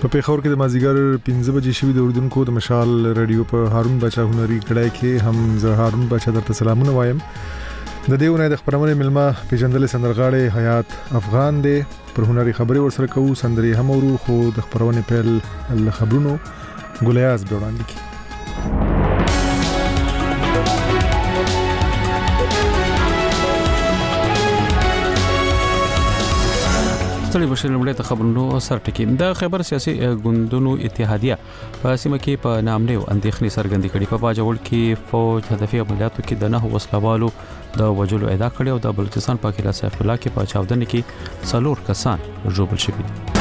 په پیښور کې د مازیګر 15 بجې شوې د اردوونکو د مشال رادیو په هارون بچا هنري کړای کې هم زه هارون بچا درته سلامونه وایم. د دیونه د خبرونه ملما پیژندل سندرغاړي حیات افغان دی پر هنري خبري ورسره کوو سندري هم ورو خو د خبرونه پیل خبرونو ګلیاز به وړاندې کی. ستړي بشر لمړی ته خبرونو سر ټکی د خبر سیاسي ګوندونو اتحادیه په سیمه کې په نامنیو اندېښنې څرګندې کړي. په باجوړ کې فوج هدفي عملیاتو کې د 9 وسلوالو د وجلو ادعا کړې او د بلوچستان په کلا سیف الله کې په چاودنه کې 4 کسان ژوبل شوي دي.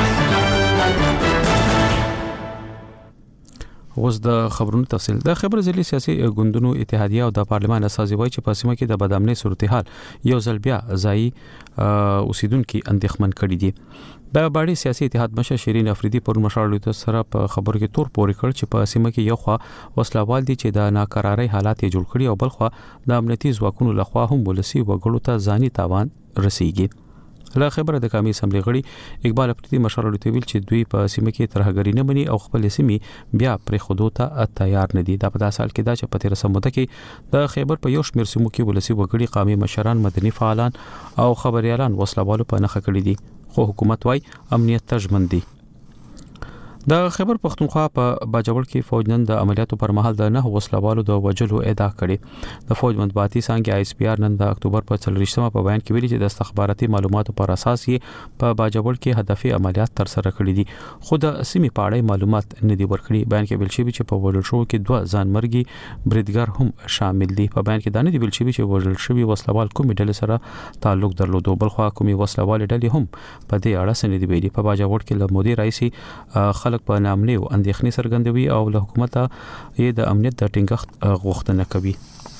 اوس د خبرونو تفصیل. د خبر ځلې سیاسي ګوندونو اتحادیه او د پارلمان اساسي وای چې په سیمه کې د بدامنۍ صورتحال یو ځل بیا ځای اوسیدونکو اندېښمن کړي دي. د باړي سیاسي اتحاد مشر شیرین افریدي پر مشارلو سره په خبرو کې تور پورې کړ چې په سیمه کې یو خوا وسلوال دي چې د ناکرارۍ حالات یې جوړ کړي او بل خوا د امنیتي ځواکونو لخوا هم ولسی وګړو ته ځاني تاوان رسیږي. له خبره د قومي اسمبلی غړي اقبال افریدي مشرلو ته ویل چې دوی په سیمه کې ترهګری نه مني او خپل سیمې بیا پر خودو ته تیار نه دي. دا په سال کې دا چې په 13 مده کې د خیبر په یو شمېر سیمو کې ولسی وګړي قومي مشران مدني فعالان او خبريالان وسلوالو په نخښه کړی دي خو حکومت وايي امنیت تضمین دي. د خیبر پختونخوا په باجوړ کې فوج نن د عملیاتو پر مهال د 9 وسلوالو د وجلو ادعا کړې. د فوج مطبوعاتي څنګه آی اس پی آر نن د اکتوبر په 4 په بیان کې ویلي چې د استخباراتي معلوماتو پر اساس یې په باجوړ کې هدفي عملیات تر سره کړي دي خو د سیمې په اړه معلومات نه دي ورکړي. بیان کې ویل شوی چې په وجل شو کې 2 ځانمرګي بریدګر هم شامل دي. په بیان کې دا نه دی ویل شوی چې وجل شوی وسلوال کومې ډلې سره تعلق درلود. بل خو کومې وسلوال ډلې هم په دې اړه سن دي ویلي. په باجوړ کې له مودي رئیسي خلک په نامنیو اندېښنې څرګندوي او له حکومت یې د امنیت د ټینګښت غوښتنه کوي.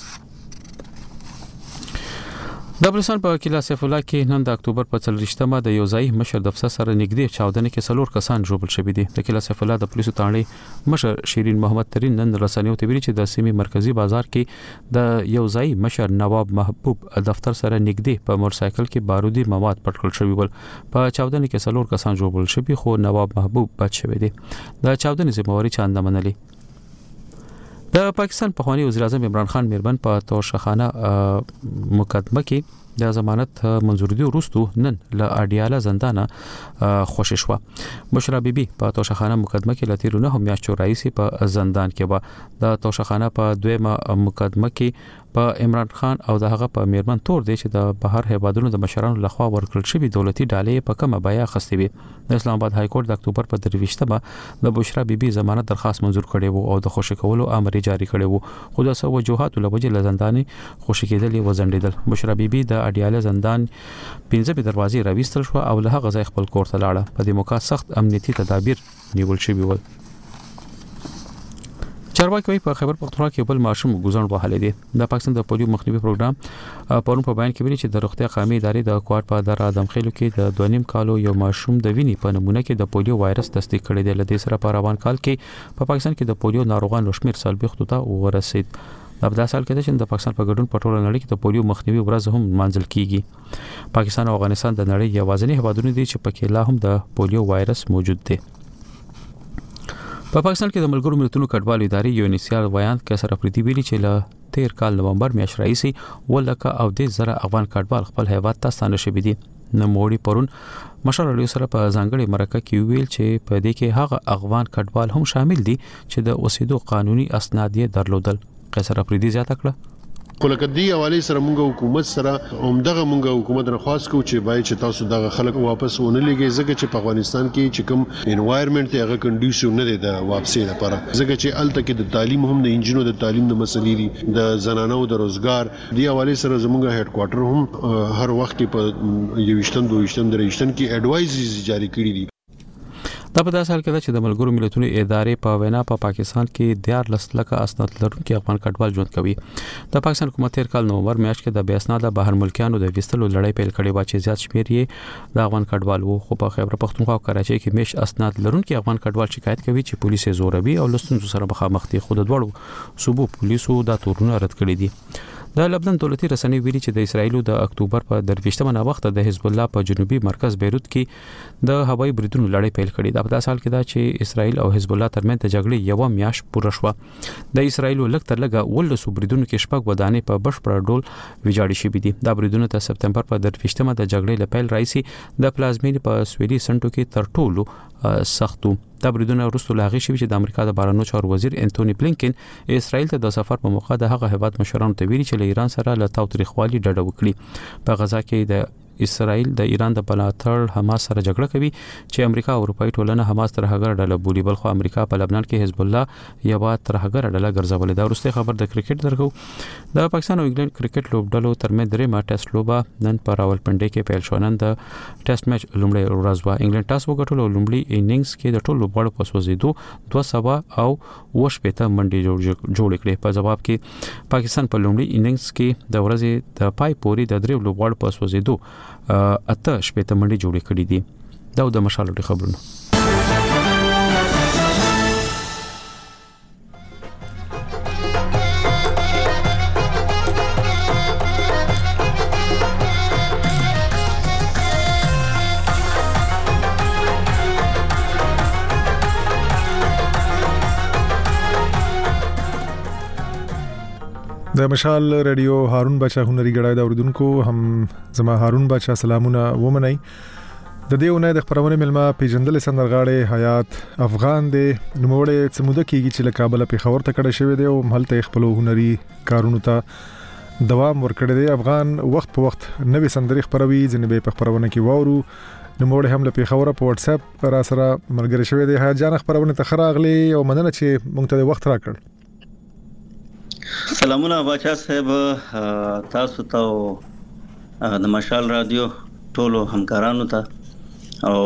د بلوچستان په کلا سیف الله کې نن د اکتوبر په 4 د یو ځای مشر د افسر سره نږدې چاودنه کې 4 کسان ژوبل شوي دي. د کلا سیف الله د پولیسو تاڼې مشر شیرین محمد ترین نن رسنیو ته ویلي چې د سیمې مرکزی بازار کې د یو ځای مشر نواب محبوب دفتر سره نږدې په موټر سایکل کې بارودي مواد پټ کړل شوي ول. په چاودنه کې 4 کسان ژوبل شوي خو نواب محبوب بچ شوی دی. د چاودنې ذمہواری چا نه منلي. د پاکستان پخوانی وزیر اعظم عمران خان میربن په توشخانه مقدمه کې د ضمانت منظوري وروسته نن له اډیاله زندانه خوشی شو. بشرا بیبي په توشخانه مقدمه کې لتیرو نه هم میاشتو رئیس په زندان کې و. د توشخانه په دویمه مقدمه کې په عمران خان او دغه په میرمن تور دی چې د بهر هیوادونو د مشرانو لخوا ورکړل شوی دولتي ډالۍ په کومه بیا خستې وي. د اسلام آباد های کورټ د اکتوبر په 23 د بشرا بیبي ضمانت درخواست منظور کړي وو او د خوشی کولو امر جاری کړي وو خو د سو وجوهات له وجې لزنداني خوشی کېدل وزندیدل. بشرا بیبي د اډیاله زندان 15 دروازې راويستل شو او له هغه ځای خپل کور ته لاړه. په دې موقع سخت امنیتي تدابیر نیول شوي ول. چارواکي په خبر پختونخوا کې بل ماشوم ګزن وهلې دي. د پاکستان د پولیو مخنیوي پروګرام پرون په بیان کې ویلي چې د روغتیا قومي ادارې د کوارټ په در ادم خېلو کې د 2.5 کالو یو ماشوم د وینې په نمونه کې د پولیو وایرس تصدیق کړی دی. لدې سره په روان کال کې په پاکستان کې د پولیو ناروغانو شمیر سلبېختو ته ورسید. د سال کې د پاکستان په ګډون په ټوله نړۍ کې د پولیو مخنیوي ورځ هم منځل کیږي. پاکستان او افغانستان د نړۍ یوازینی هیوادونه دي چې پکې لا هم د پولیو وایرس موجود دی. په پاکستان کې د ملګرو ملتونو کډوالو ادارې یونیسیال ویان کسر افریدي ویلي چې له 13 کال نومبر میاشتې راهیسې ولکه او د زره افغان کډوال خپل هیواد ته ستانه شوي دي. نوموړي پرون مشر سره په ځانګړي مرکه کې ویل چې په دې کې هغه افغان کډوال هم شامل دي چې د اوسېدو قانوني اسناد یې درلودل. کسر افریدي زیاته کړه کولکدي حواله سره مونږ حکومت سره اومدغه مونږ حکومت رخواست کوو چې باید چې تاسو دغه خلک واپس ونه لګي ځکه چې په افغانستان کې چې کوم انوایرنمنت هغه کنډیشن نه دی د واپسي لپاره ځکه چې الته کې د تعلیم هم د انجینو د تعلیم د مسلې دي د زنانو د روزګار دی حواله سره زمونږ هډ کوارټر هم هر وخت په 22 23 کې اډوایزرز جاری کړي دي. دا په داسې حال کې ده چې د ملګرو ملتونو ادارې په وینا په پاکستان کې 14 لکه اسناد لرونکي افغان کډوال ژوند کوي. د پاکستان حکومت تیر کال نومبر میاشت کې د بې اسناده بهر ملکیانو د وستلو لړۍ پیل کړې و چې زیات شمېر یې د افغان کډوال وو. خو په خیبر پختونخوا او کراچۍ کې مش اسناد لرونکي افغان کډوال شکایت کوي چې پولیس یې زوروي او لستونزو سره مخامخ دي. خو د دوړو صوبو پولیسو دا تورونه رد کړی دي. د لبنان دولتي رسنۍ ویلي چې د اسرایل د اکتوبر په 28مه وخت د حزب الله په جنوبي مرکز بیروت کې د هوایي بریدونو لړۍ پیل کړې ده. په داسې حال کې دا چې اسرایل او حزب الله ترمنځ د جګړې یو میاشت پوره شوه. د اسرایل لږ تر لږه 12 بریدونو کې شپږ ودانې په بشپړ ډول ویجاړې شوې دي. دا بریدونه د سپتمبر په 28مه د جګړې لپیل راځي د پلازمینې په سویلي سنټو کې تر ټولو سختو. دا بریدونه وروسته لاغي شوی چې د امریکا د بهرنیو چارو وزیر انټونی بلینکن اسرائیل ته د سفر په موقع د هغه هیواد مشرانو ته ویلي چې له ایران سره له تاوتریخوالي ډډه وکړي. په غزا کې د اسرائیل د ایران د ملاتړ حماس سره جګړه کوي چې امریکا او اروپאי ټولنه حماس تر هغه ډله بولی، بل خو امریکا په لبنان کې حزب الله یو تر هغه ډله ګرځولې. دا وروسته خبر د کرکټ درکو. د پاکستان او انګلند کرکټ لوبډلو ترمنځ درې ټیسټ لوبه نن په راولپنډي کې پیل شو. نن د ټیسټ میچ لومړی ورځ و. انګلند ټاس وګټل او لومړی انینګز کې د ټولو لوبغاړو په سوزیدو 200 او 80 منډې جوړ کړې. په جواب کې پاکستان په لومړی انینګز کې د ورځې د پای پوري د درې لوبغاړو په سوزیدو 8 منډې جوړې کړې دي. دا د مشالو خبرونه. د مشال رادیو هارون بچا هنري غړای دا اوردونکو هم زما هارون بچا سلامونه ومنئ. د دې ونه د خبرونه ملما پیجندل سندرغاړي حیات افغان دی نوموړی څموده کېږي چې له کابل په خبر ته کړه شوی دی او مهلته خپل هنري کارونو ته دوام ورکړی دی. افغان وخت په وخت نوې سندري خبروي ځنې په خبرونه کې وورو. نوموړی هم له خبره په واتس اپ را سره ملګری شوی دی. حیات جان خبرونه ته خراغلی او مننه چې مونږ ته وخت راکړ. سلامونه بچا صاحب، تاسو ته د مشال رادیو ټولو همکارانو ته او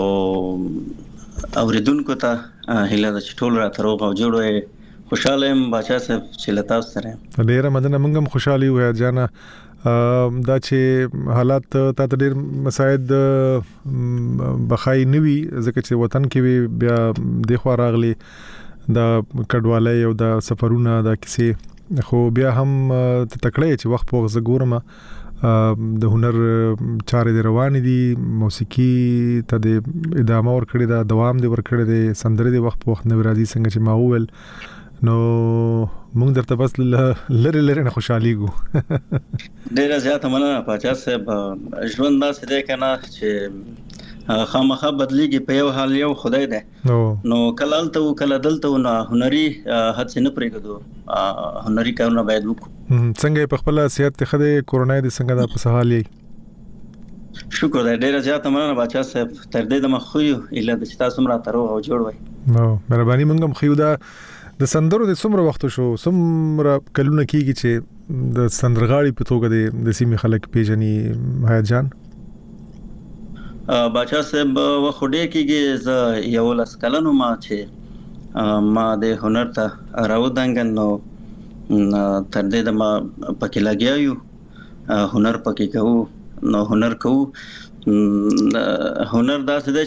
اوریدونکو ته هیله ده چې ټول راته روغ او جوړ وي. خوشاله يم بچا صاحب چې لتا سره ډیره مننه. موږ هم خوشالي یو جانا دا چې حالات ته ډیر مساعد بخای نوي ځکه چې وطن کې بیا د خو راغلي دا کډوالۍ او دا سفرونه دا کیسه خو بیا هم تکړه چې وخت په وخت زګورم د هنر چارې د روان دي. موسیقي ته د ادامه ورکړې دا دوام دی ورکړې دي. سندرې د وخت په وخت نو راځي څنګه چې ما وویل نو موږ درته بس لری نه خوشاليګو. ډیر زیات مننه پاچا صاحب. ژوند داسې دی کنه چې خامخا بدلیږي په یو حال یو خدای دی. نو کله دلته نو هنري هڅه نه پرېږدو. هنري کارونه باید وکړو. څنګه په خپل صحت ته خدای کورونا دې څنګه د په حال یې؟ شکر دی. ډیر زیات مننه بچا صاحب. تر دې د مخ یو اله د چتا سمرا تر او جوړ وای. نو مهرباني موږ هم خو دا د سندرو د څومره وخت شو څومره کلونه کیږي چې د سندرغاړي په توګه د سیمې خلک پیژني حیات جان؟ بچا صاحب وخوډه کېږي ز یو لاس کلنو ما چې ما د هنر ته راو دنګن نو تر دې د ما پکې لګیاو هنر پکې کوو نو هنر کوو. هنر داسې دی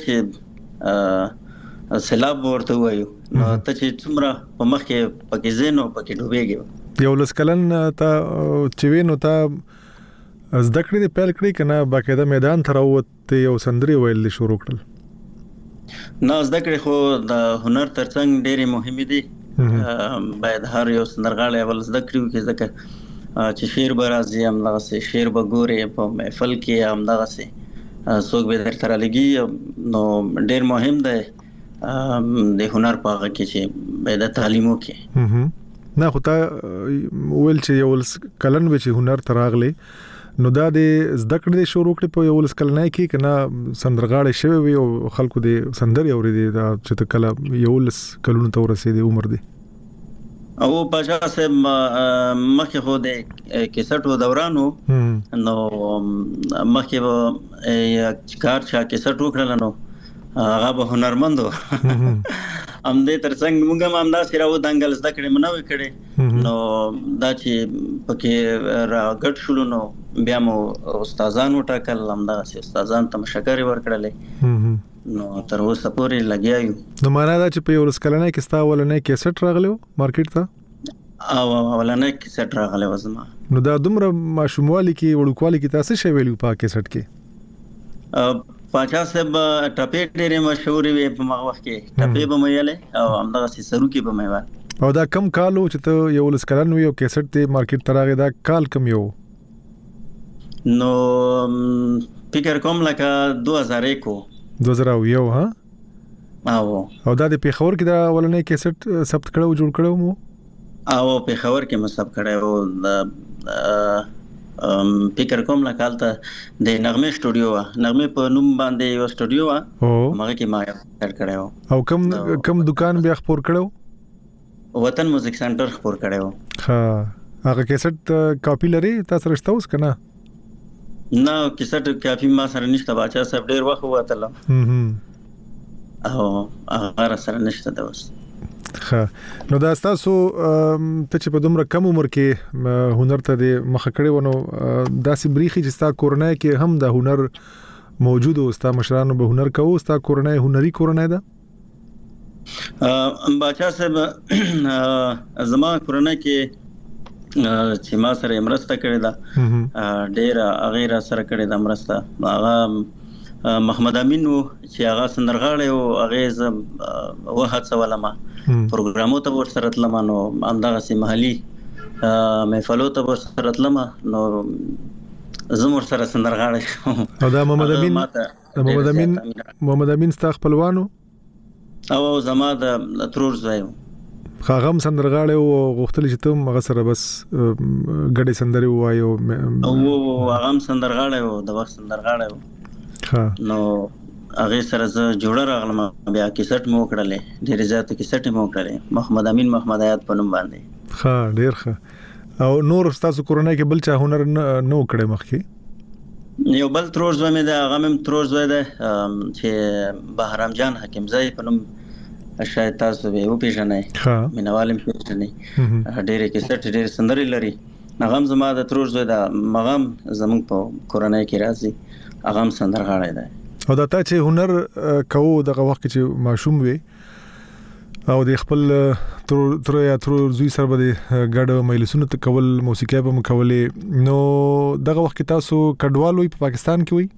چې سلاب ورته وایو نو ته چې څومره په مخ کې پکې زینو پکې ډوبېږي. یو لاس کلن ته چې وینو ته زده کړې د پیل کړې کنه باقاعده میدان ته راوته یو سندري ویل شروع کړل؟ نه زده کړې خو د هنر ترڅنګ ډېری مهمه دي. باید هر یو سندرغاړی اول زده کړو کې ځکه چې شعر به راځي هم دغه سي شعر به ګوري په محفل کې هم دغه سي څوک به درته لګي نو ډېر مهم دی د هنر په هغه کې چې باید تعلیم وکړي. نه خو تا ویل چې یو کلن به چې هنر تراغلي نو دا د زده کړې شروع کړې په یو لسکلنای کې کنه سندرغاړي شوی وي او خلکو د سندري اورېدي دا چې کله یو لس کلونو ته ورسېدي عمر دی. او بچا صاحب مخکې خو د کیسټو دورانو نو مخکې به کار چا کیسټ وکړل نو هغه به هنرمندو ام دې ترڅنګ موږ هم دا سره و دنګل زده کړې منوي کړې نو دا چې پکې را غټ شول نو بیا مو استادانو ټاکل هم دا استادان ته مشکرې ورکړلې نو تر اوسه پورې لګیایو. نو معنا دا چې په یو لسکلنه کې ستا ولنه کیسټ راغلو مارکیټ ته؟ او ولنه کیسټ راغله وزما. نو دا دومره ماشوموالي کې وړوکوالي کې تاسو شی ویلو په کیسټ کې؟ پاچا صاحب ټپې ډېرې مشهورې وي په هغه وخت کې. ټپې به مې ویلې او همدغه سرو کې به مې ویل. او دا کم کالو چې ته یو لسکلن یو کیسټ ته مارکیټ تراغه دا کال کم یو؟ نو فکر کوم لکه 2001 2001 ها. او دا د پیښور کې دا ولنې کیسټ ثبت کړو جوړ کړو مو؟ او پیښور کې مې ثبت کړو. فکر کوم لکالته د نغمه سټوډیو نغمه په نوم باندې یو سټوډیو مګه کې ما کار کړو. او کم دکان بیا خپور کړو؟ وطن میوزیک سنټر خپور کړو. ها هغه کیسټ کاپی لري تاسو رښتا اوس کنه؟ نه کیسټ کاپی ما سره نشته. باچا صاحب ډیر وخت وته او هغه سره نشته دا اوس. ها نو دا تاسو ته چې په دومره کم عمر کې هنر ته د مخه کړی ونه داسې بریخي چې ستا کورنۍ کې هم د هنر موجود او ستا مشرانو به هنر کوو ستا کورنۍ هنري کورنۍ ده؟ باچا صاحب زما کورنۍ کې چې ما سره مرسته کړې ده ډېر غیر سره کړې ده مرسته. هغه محمد امین چې هغه سندرغاړی او هغه وحد سوالما پروګرامو ته ورسره تلم نو همدغه سي محلي محفلو ته ورسره تلم نو زموږ سره سندرغاړی. او دا محمد امین ستا خپلوانو او زما د ترور ځای خاغم سندرغاړی او غوښتل چې ته هغه سره بس ګډې سندري وایو او هغه سندرغاړی او د وخت سندرغاړی نو هغه سره زه جوړه راغلم. بیا کیسټ مو کړلې ډېر زیات کیسټ مو کړلې محمد امین محمد حیات په نوم باندې. ها ډېر ښه. او نور تاسو کورنۍ کې بل چا هنر نه وکړي مخکې؟ یو بل ترور زوی مې ده هغه مې ترور زوی ده چې بهرام جان حکیم زای په نوم شاید تاسو به وپېژنئ مینوال مې پېژنئ. ډېر کیسټ ډېر سندري لري. هغه زما د ترور زوی ده مغام زموږ په کورنۍ کې راځي هغه سندرغاړی ده. او دا ته چې هنر کوو دغه وخت چې ماشوم وي او د خپل تر زوی سره به ګډ مجلسونه کول موسیقي به مکولې نو دغه وخت تاسو کډوال وي په پاکستان کې وي؟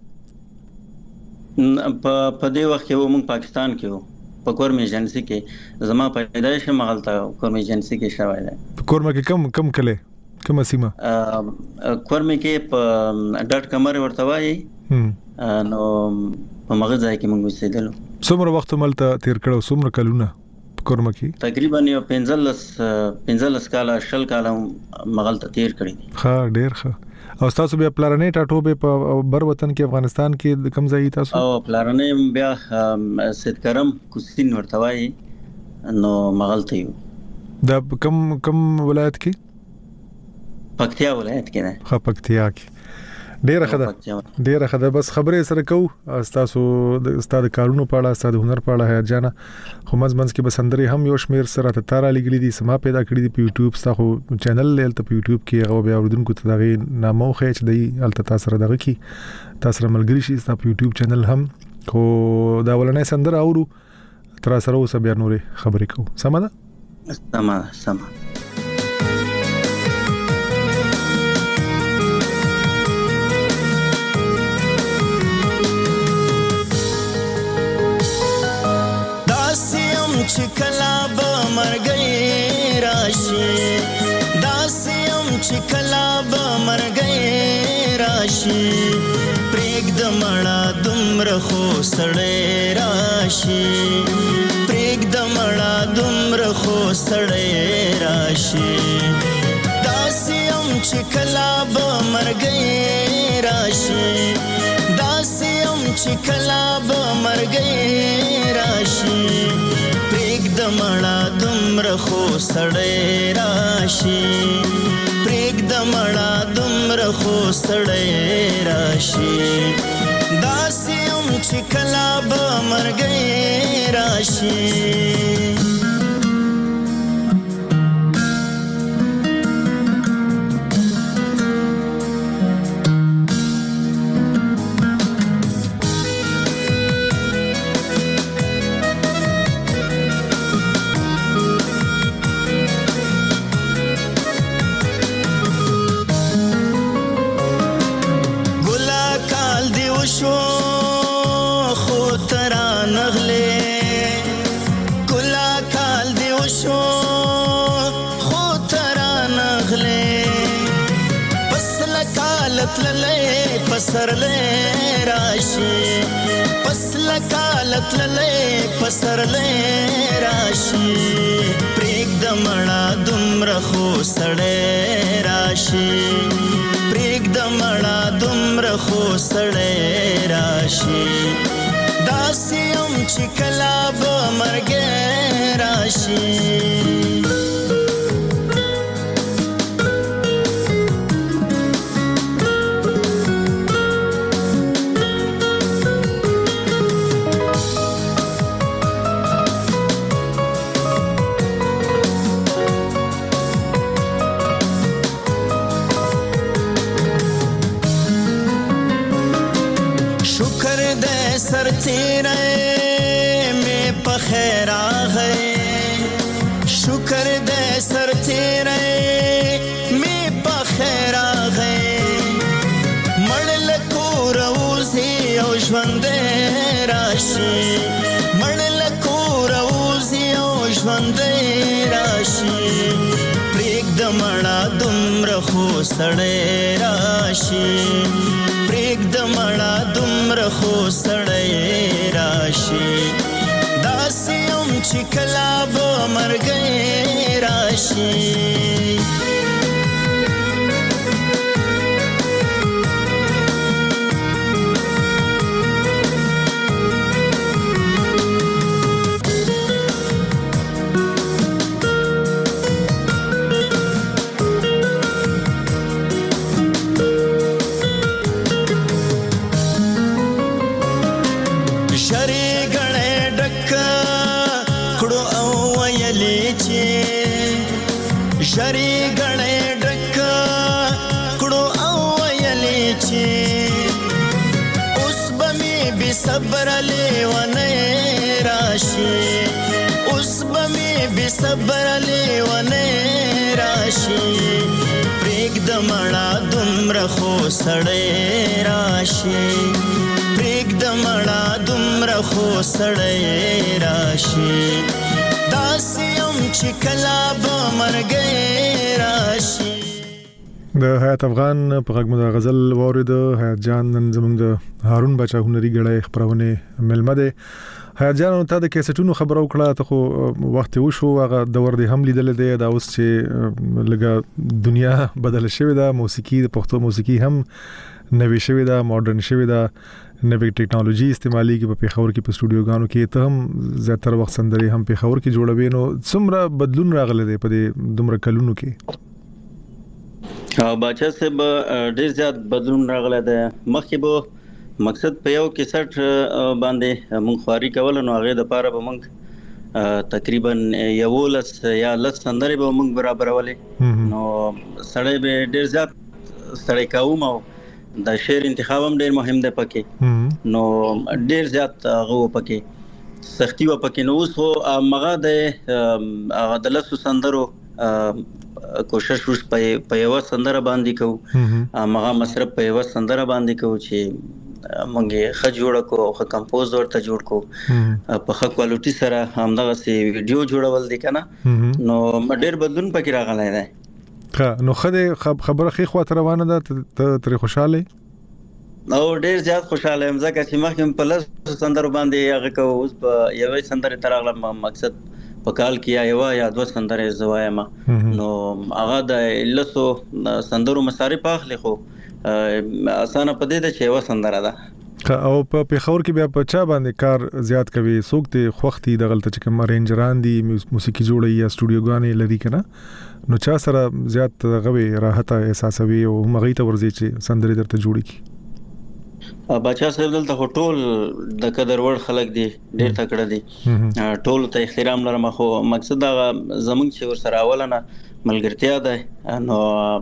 په دې وخت کې موږ پاکستان کې وو په کورم ایجنسی کې. زما پیدایش مغلطه کورم ایجنسی کې شوی ده. کورم کې کم کله کوم سیمه؟ کورم کې په ډاټ کمر ورته وایي نو په مغه ځای کې موږ وسیدلو. څومره وخت ملته تیر کړو څومره کلونه په کورم کې؟ تقریبا یو 15 کاله شل کاله مغلته تیر کړی. ها ډیر ښه. او تاسو بیا پلانې ټاټو به په بر وطن کې افغانستان کې کم ځای تاسو؟ او پلانې بیا سید کرم کوسین ورته وایي نو مغلته یو. دا کم ولایت کې؟ پکتیا ولایت کې ده. ها پکتیا کې ډیره خده بس خبرې سره کو تاسو د استاد کارونو په اړه استاد هنر په اړه حیات جانا خو مزمنس کې بسندري هم یو شمیر سره ته تارا لګلې دي سما پیدا کړې دي په یوټیوب تاسو چینل لته په یوټیوب کې هغه بیا اوردونکو ته دغه نامو خېچ دی الته تاسو سره دغه کې تاسو سره ملګری شي تاسو په یوټیوب چینل هم خو دا ولنې سندر اورو تر سره اوس بیا نورې خبرې کو. سم ده؟ سم. چې کلا به مرګي راشي داسیم چې کلا به مرګي راشي پرېګ د مړه دومره خو سړې راشي پرېګ د مړه دومره خو سړې راشي داسیم چې کلا به مرګي راشي داسیم چې کلا به مرګي راشي د مړه دومره خو سړې راشي پرېګ د مړه دومره خو سړې راشي داسې هم چې کله به مرګی راشي کالت للې پسرلې راشي پسله کالت للې پسرلې راشي پرېګ د مړه دومره خو سړې راشي پرېګ د مړه دومره خو سړې راشي داسې هم چې کله به مرګ راشي सर तेरे में पखेरा है शुक्र दे सर तेरे में पखेरा है मड़ल को रोज़ी और ژوندे राशि मड़ल को रोज़ी और ژوندे राशि प्रेग दमड़ा दुम्र खो सड़े राशि प्रेग दमड़ा दुम्र खो सड़े राशि दासियम चिकला बो मर गए राशि शरी गणे डक कड़ो अवयले चे उस बमी भी सब्र ले वने राशि उस बमी भी सब्र ले वने राशि प्रेग दमड़ा दुम्र खो सड़े राशि प्रेग दमड़ा दुम्र खो सड़े राशि दासियम चिकला बमर गए राशि د حیات افغان په غږ مو غزل وورید حیات جان نن زموږ د هارون بچا هنري غړې خبرونه ملمه ده حیات جان ته د کیسټونو خبرو کړه ته خو وخت وشو هغه دور دی هم لیدل دی دا اوس چې لګه دنیا بدل شوې ده موسیقي د پښتو موسیقي هم نوې شوې ده ماډرن شوې ده نوې ټیکنالوژي استعمالي کې په پیښور کې په سټوډیو غانو کې ته هم زیاتره وخت سندري هم پیښور کې جوړوي نو څومره بدلون راغلی دی په دې دومره کلونو کې باچا صاحب ډیر زیات بدلون راغلی دی مخکې به مقصد په یو کیسټ باندې مونږ خواري کول نو هغه د پاره به مونږ تقریبا یولس یا لس سندري به مونږ برابرولې نو سړی به ډیر زیات سړی کوم او د شعر انتخاب هم ډیر مهم دی پکې نو ډیر زیات هغه پکې سختي و پکې نو اوس مغه د لسو سندرو کوشش وش په یو سندره باندې کو مغه مصرف په یو سندره باندې کو چې مونږه خ جوړ کو خ کمپوز ورته جوړ کو په خ کوالټي سره همدغه سي ویډیو جوړول دي کنه نو ډیر بدلون پکې راغلی دی نو خبره خې خو تر روانه ده تر خوشاله او ډیر زیات خوشاله یم ځکه چې مخکې په لس سندرو باندې هغه کو اوس په یوې سندره ترغله مقصد په کال کې یا دوه سندره زوایم نو هغه د لسو سندرو مصارف اخلي خو اسانه پدې ده چې یو سندره ده او په پیښور کې بیا په چا باندې کار زیات کوي څوک ته خوختي د غلطه چې کوم رینجران دي موسیقي جوړي یا سټوډیو غانې لري کنه نو چا سره زیات غوي راحت احساسوي او مغې ته ورځي چې سندري درته جوړي کی بچا صاحب دلته ټول د قدر وړ خلک دي ډیر تکړه دي ټول ته احترام لرم خو مقصد دا زمونږ چې ور سره اولنه ملګرتیا ده نو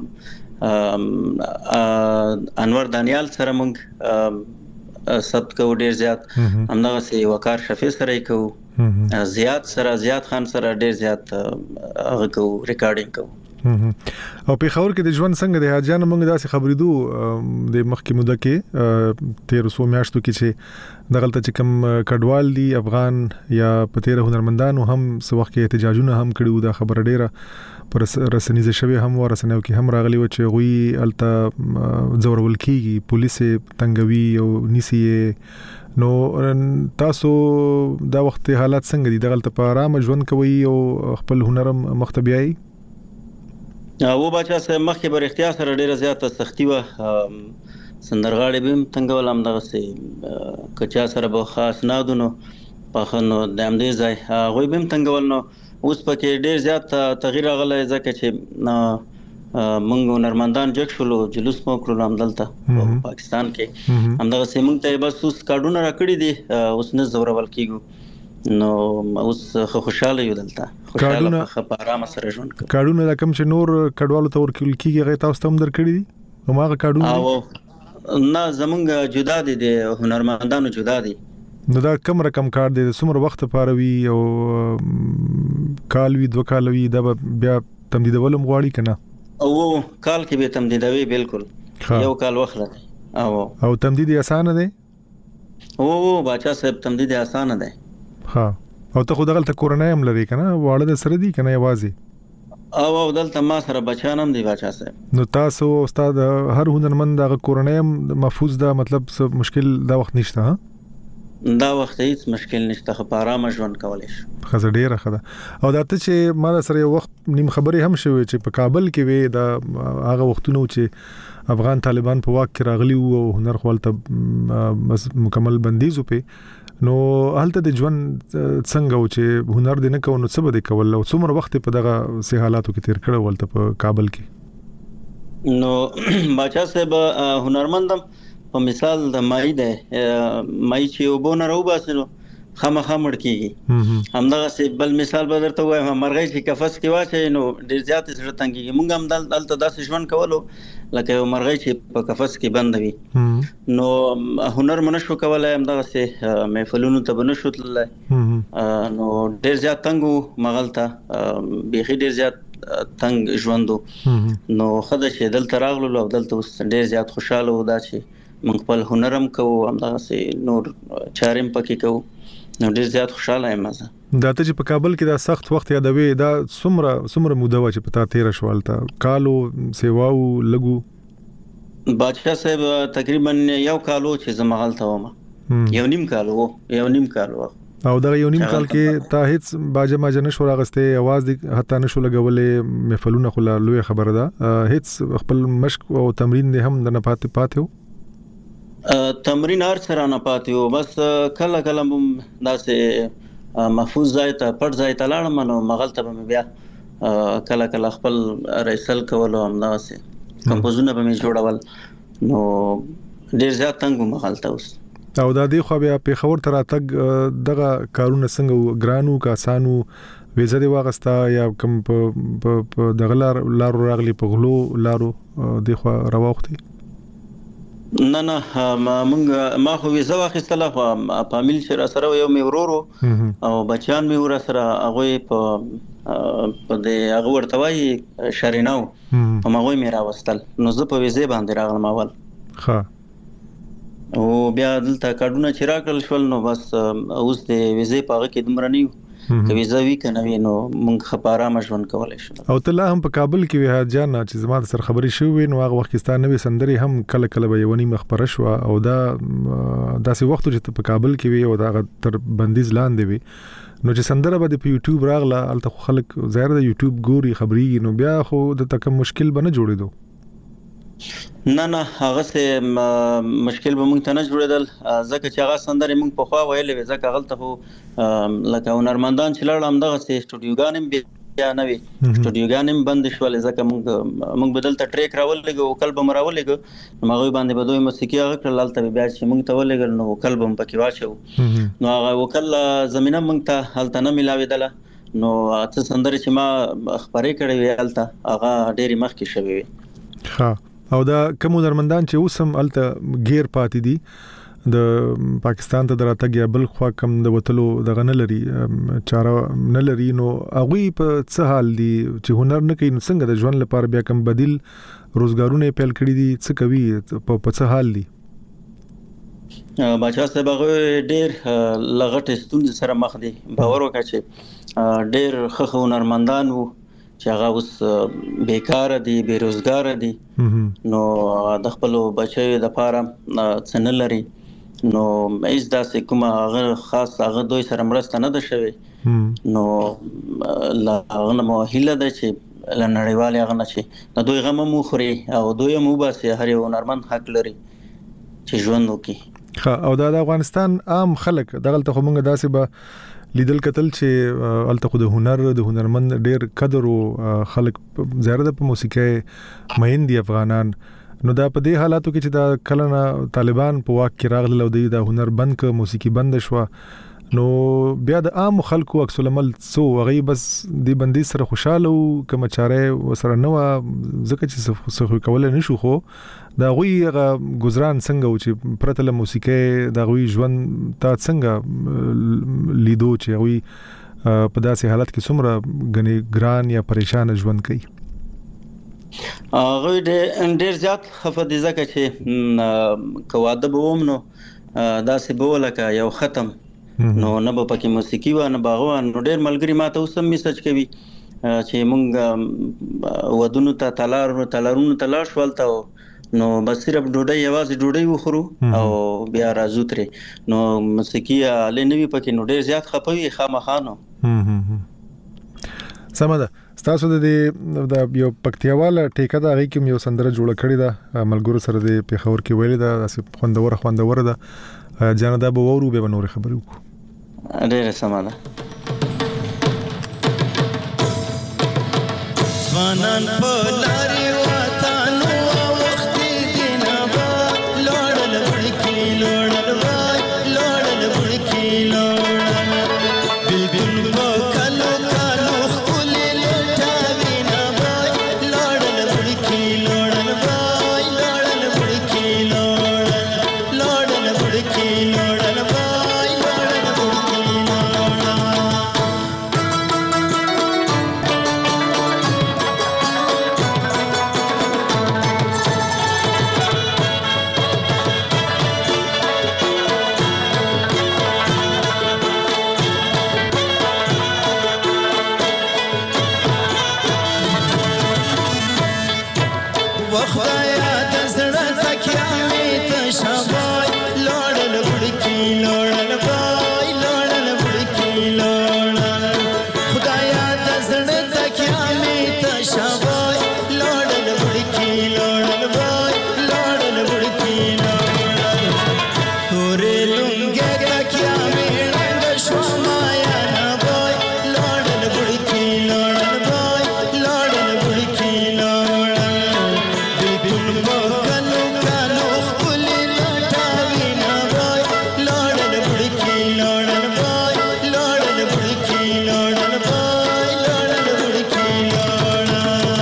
انور دانیال سره مونږ ثبت کو ډیر زیات همدغه سي وقار شفیع سره کو زیات خان سره ډیر زیات هغه کو ریکارډینګ کو او په خبر کې د ژوند څنګه د حاجان موږ داسې خبرې دو د مخکې موده کې 1300 میاشتو کې چې د غلطه چې کم کډوال دي افغان یا په 13 هنرمندانو هم څو وخت کې احتجاجونه هم کړیو دا خبره ډیره پر رسنیزه شوی هم ورسنیو کې هم راغلی و چې غوي الته زورول کیږي پولیس تنګوي او نیسی نو تاسو دا وخت حالات څنګه دي دغلت په آرام ژوند کوي او خپل هنرم مختبيای او بچا سه مخکې بر اختیار سره ډیره زیاته سختی و سندرغاړي به تنګول هم دغه سه کچا سره به خاص نادونو په خنو د امدې ځای غوي به تنګول نو اوس پکې ډیر زیات تغییر راغلی ځکه چې موږ نرمندان جګ شولو جلوس مو کړو همدلته په پاکستان کې همدغه سیمون ته بس اوس کارډونه راکړي دي اوس نه زورول کیږي نو اوس خوشاله یو دلته خوشاله په آرام سره ژوند کوي کارډونه کوم چې نور کډوالو ته ورکول کیږي غي تاسو ته هم درکړي دي هماغه کارډونه نه زمونږ جدا دي هنرمندانو جدا دي نو دا کم رقم کار دی څومره وخت پاروي او کال وی 2 کال وی دا بیا تمدیدولم غواړي کنه او کال کې به تمدیدوي بالکل یو کال وخت لري او تمدید اسانه دی او بچا صاحب تمدید اسانه دی ها او ته خو دغلت کورنۍ هم لري کنه واړه د سره دي کنه یوازې او دلته ما سره بچانم دی بچا صاحب نو تاسو استاد هر هنرمند دغه کورنۍ هم محفوظ ده مطلب مشکل دا وخت نشته ها دا وخت هیڅ مشکل نشته خو په آرام ژوند کولای شي خزه ډیره خده او دا ته چې ما سره یو وخت نیم خبرې هم شوې چې په کابل کې وې دا هغه وختونو چې افغان طالبان په واک کې راغلي وو او هنر خپل مکمل بندیز په نو هلته د ژوند څنګه و چې هنر دې نه کوو نو څه به دې کول او څومره وخت په دغه سه حالاتو کې تیر کړو ولته په کابل کې نو بچا صاحب هنرمندم په مثال د مای ده مای چې وبونه راو باسنو خامخا مړ کیږي همدغه سی بل مثال به درته وایم مرغۍ چې قفس کې واچي نو ډیر زیات سره تنګيږي مونږ هم دلته داسې ژوند کولو لکه یو مرغۍ چې په قفس کې بندوي نو هنر منشو کولای همدغه سی محفلونو ته بنشو تللی نو ډیر زیات تنګو مغلطه بيخي ډیر زیات تنګ ژوندو نو خدای چې دلته راغلو او دلته اوس ډیر زیات خوشاله و دا چې موږ خپل هنرم کوو همدغه سي نور چارم پکې کوو نو ډیر زیات خوشاله یم زه دا ته چې په کابل کې دا سخت وخت یادوي دا څومره موده و چې پتا 13 شوالته کالو سیواو لګو بادشاہ صاحب تقریبا یو کالو چې زمغلته ومه یو نیم کالو او دا یو نیم کال کې تا هیڅ باجه ما جن شو راغسته आवाज دي حتی نشو لګولې محفلونه خلا لوی خبره ده هیڅ خپل مشق او تمرین نه هم نه پاتې تمرین هر سره نه پاتیو بس کله کله داسې محفوظ ځای ته پټ ځای ته لاړم نو مغلطه به بیا کله کله خپل ریسل کولو هم داسې کمپوزونه به مې جوړول نو ډیر زیات تنګ مغلطه اوس او دا دی خو بیا په خبر تر اتګ دغه کارونه څنګه ګرانو کا سانو ویزه دی واغستا یا کوم په دغه لارو راغلی په غلو لارو دی خو راوختي نه ما خو ویزه واخیستله خو فامیل چې را سره یو مې ورورو او بچیان مې ور سره هغه په دې هغه ورتوي شریناو په هغه مې راوستل نو زه په ویزه باندې راغلم اول ها او بیا دلته کارډونه چې راکړل شول نو بس اوس د ویزه په هغه کې دمر نه که ویزه وی کنه نو مونږ خپاره مشون کولای شو او ته هم په کابل کې وه جان چې زما سره خبرې شوې نو هغه وختستان نوې سندري هم کله کله به ونی مخبره شو او دا داسې وخت چې په کابل کې وي او دا تر بندیز لاندې وي نو چې سندره به په یوټیوب راغله الته خلک ظاهر د یوټیوب ګوري خبري نو بیا خو د تک مشکل بنه جوړېدو نه هغه سه مشکل به مونږ ته نه جوړېدل ځکه چې هغه سندره مونږ په خوا ویلې ځکه غلطه خو لکه هنرمندان چې لړم دغه سه سټوډیوګانم بیا نه وي سټوډیوګانم بند شول ځکه مونږ بدلته ټریک راولېګو کلب مراولېګو هغه باندې بدوي موسیقي هغه کړل تل بیا چې مونږ ته ولېګل نو کلبم پکې واچو نو هغه وکړه زمينه مونږ ته هلته نه ملاوېدله نو اته سندره چې ما خبرې کړې وې هلته هغه ډېری مخکې شوې ها او دا کوم هنرمندان چې اوسم الته غیر پاتې دي د پاکستان ته دراتګ یا بل خوا کم د وتلو دغه نه لري چاره نه لري نو هغه په څه حال دي چې هنر نه کوي نو څنګه د ژوند لپاره بیا کوم بدیل روزګارونه پیل کړی دي څه کوي په څه حال دي بچا صاحب هغه ډېر لغټ ستوند سره مخ دي باور وکړي ډېر خخ هنرمندان وو چې هغه اوس بیکار دي بیروزګار دي نو د خپل بچي د پاره څنګه لري نو ایز داسې کومه هغه خاص هغه دوی سره مرسته نه ده شوی نو لا هغه مو هیله ده چې لنړیوال هغه نشي نو دوی غم مو خوري او دوی مو باسي هر یو نرمن حق لري چې ژوند وکړي او د افغانستان عام خلک دغه ته موږ داسې به لیدل کتل چې الته د هنرمند ډیر قدر او خلک زیاده په موسیقي مین دي افغانان نو دا په دې حالاتو کې چې دا کله طالبان په واک کې راغله او د هنر بند ک موسیقي بند شو نو بیا د عام خلکو عکس العمل سو غي بس دی بندي سره خوشاله او کوم چاره وسره نو ځکه چې څه کول نه شو خو دا غوي گزاران څنګه و چې پرته له موسیقي دا غوي ژوند تا څنګه لیدو چې غوي په داسې حالت کې څومره غني ګران یا پریشان ژوند کوي هغه ډېر زیات خفه ځکه چې کواده بوم نو داسې بولکه یو ختم نو نه به پکې موسیقي و نه باغوان نو ډېر ملګری ماته اوس هم میسج کوي چې مونږ ودونو ته تلارونو تلاش ولته نو بس صرف ډوډۍ یوازې ډوډۍ وخورو او بیا راځو ترې نو موسیقي علي نوی پکې نو ډېر زیات خپوي خامخانو سمده تاسو د یو پکتیاواله ټیکه دا غي کوم یو سندره جوړه کړې ده ملګرو سره د پیښور کې ویل دا داسې خوندور ده جانه دا به ورو به نور خبرې وکړو ډېر سماده ځوانان په لارې وطن او وخت دینه با لوړل وړکی لوړل وای لوړل وړکی لوړل بلبل په کلو کلو خپل لټاوي نه وای لوړل وړکی لوړل وای لوړل وړکی لوړل لوړل وړکی لوړل وای لوړل وړکی لوړل وخدایا د زړه تکیا می ته شابای لوړل وړکی لوړل وای لوړل وړکی لوړل خدایا د زړه تکیا می ته شابای لوړل وړکی لوړل وای لوړل وړکی لوړل تورې لونګه تکیا می رنگ شو مایا نه وای لوړل وړکی لوړل وای لوړل وړکی لوړل کلو کلو خپل لټاوي نه وای لوړل وړکی لوړل وای لوړل وړکی لوړل وای لوړل وړکی لوړل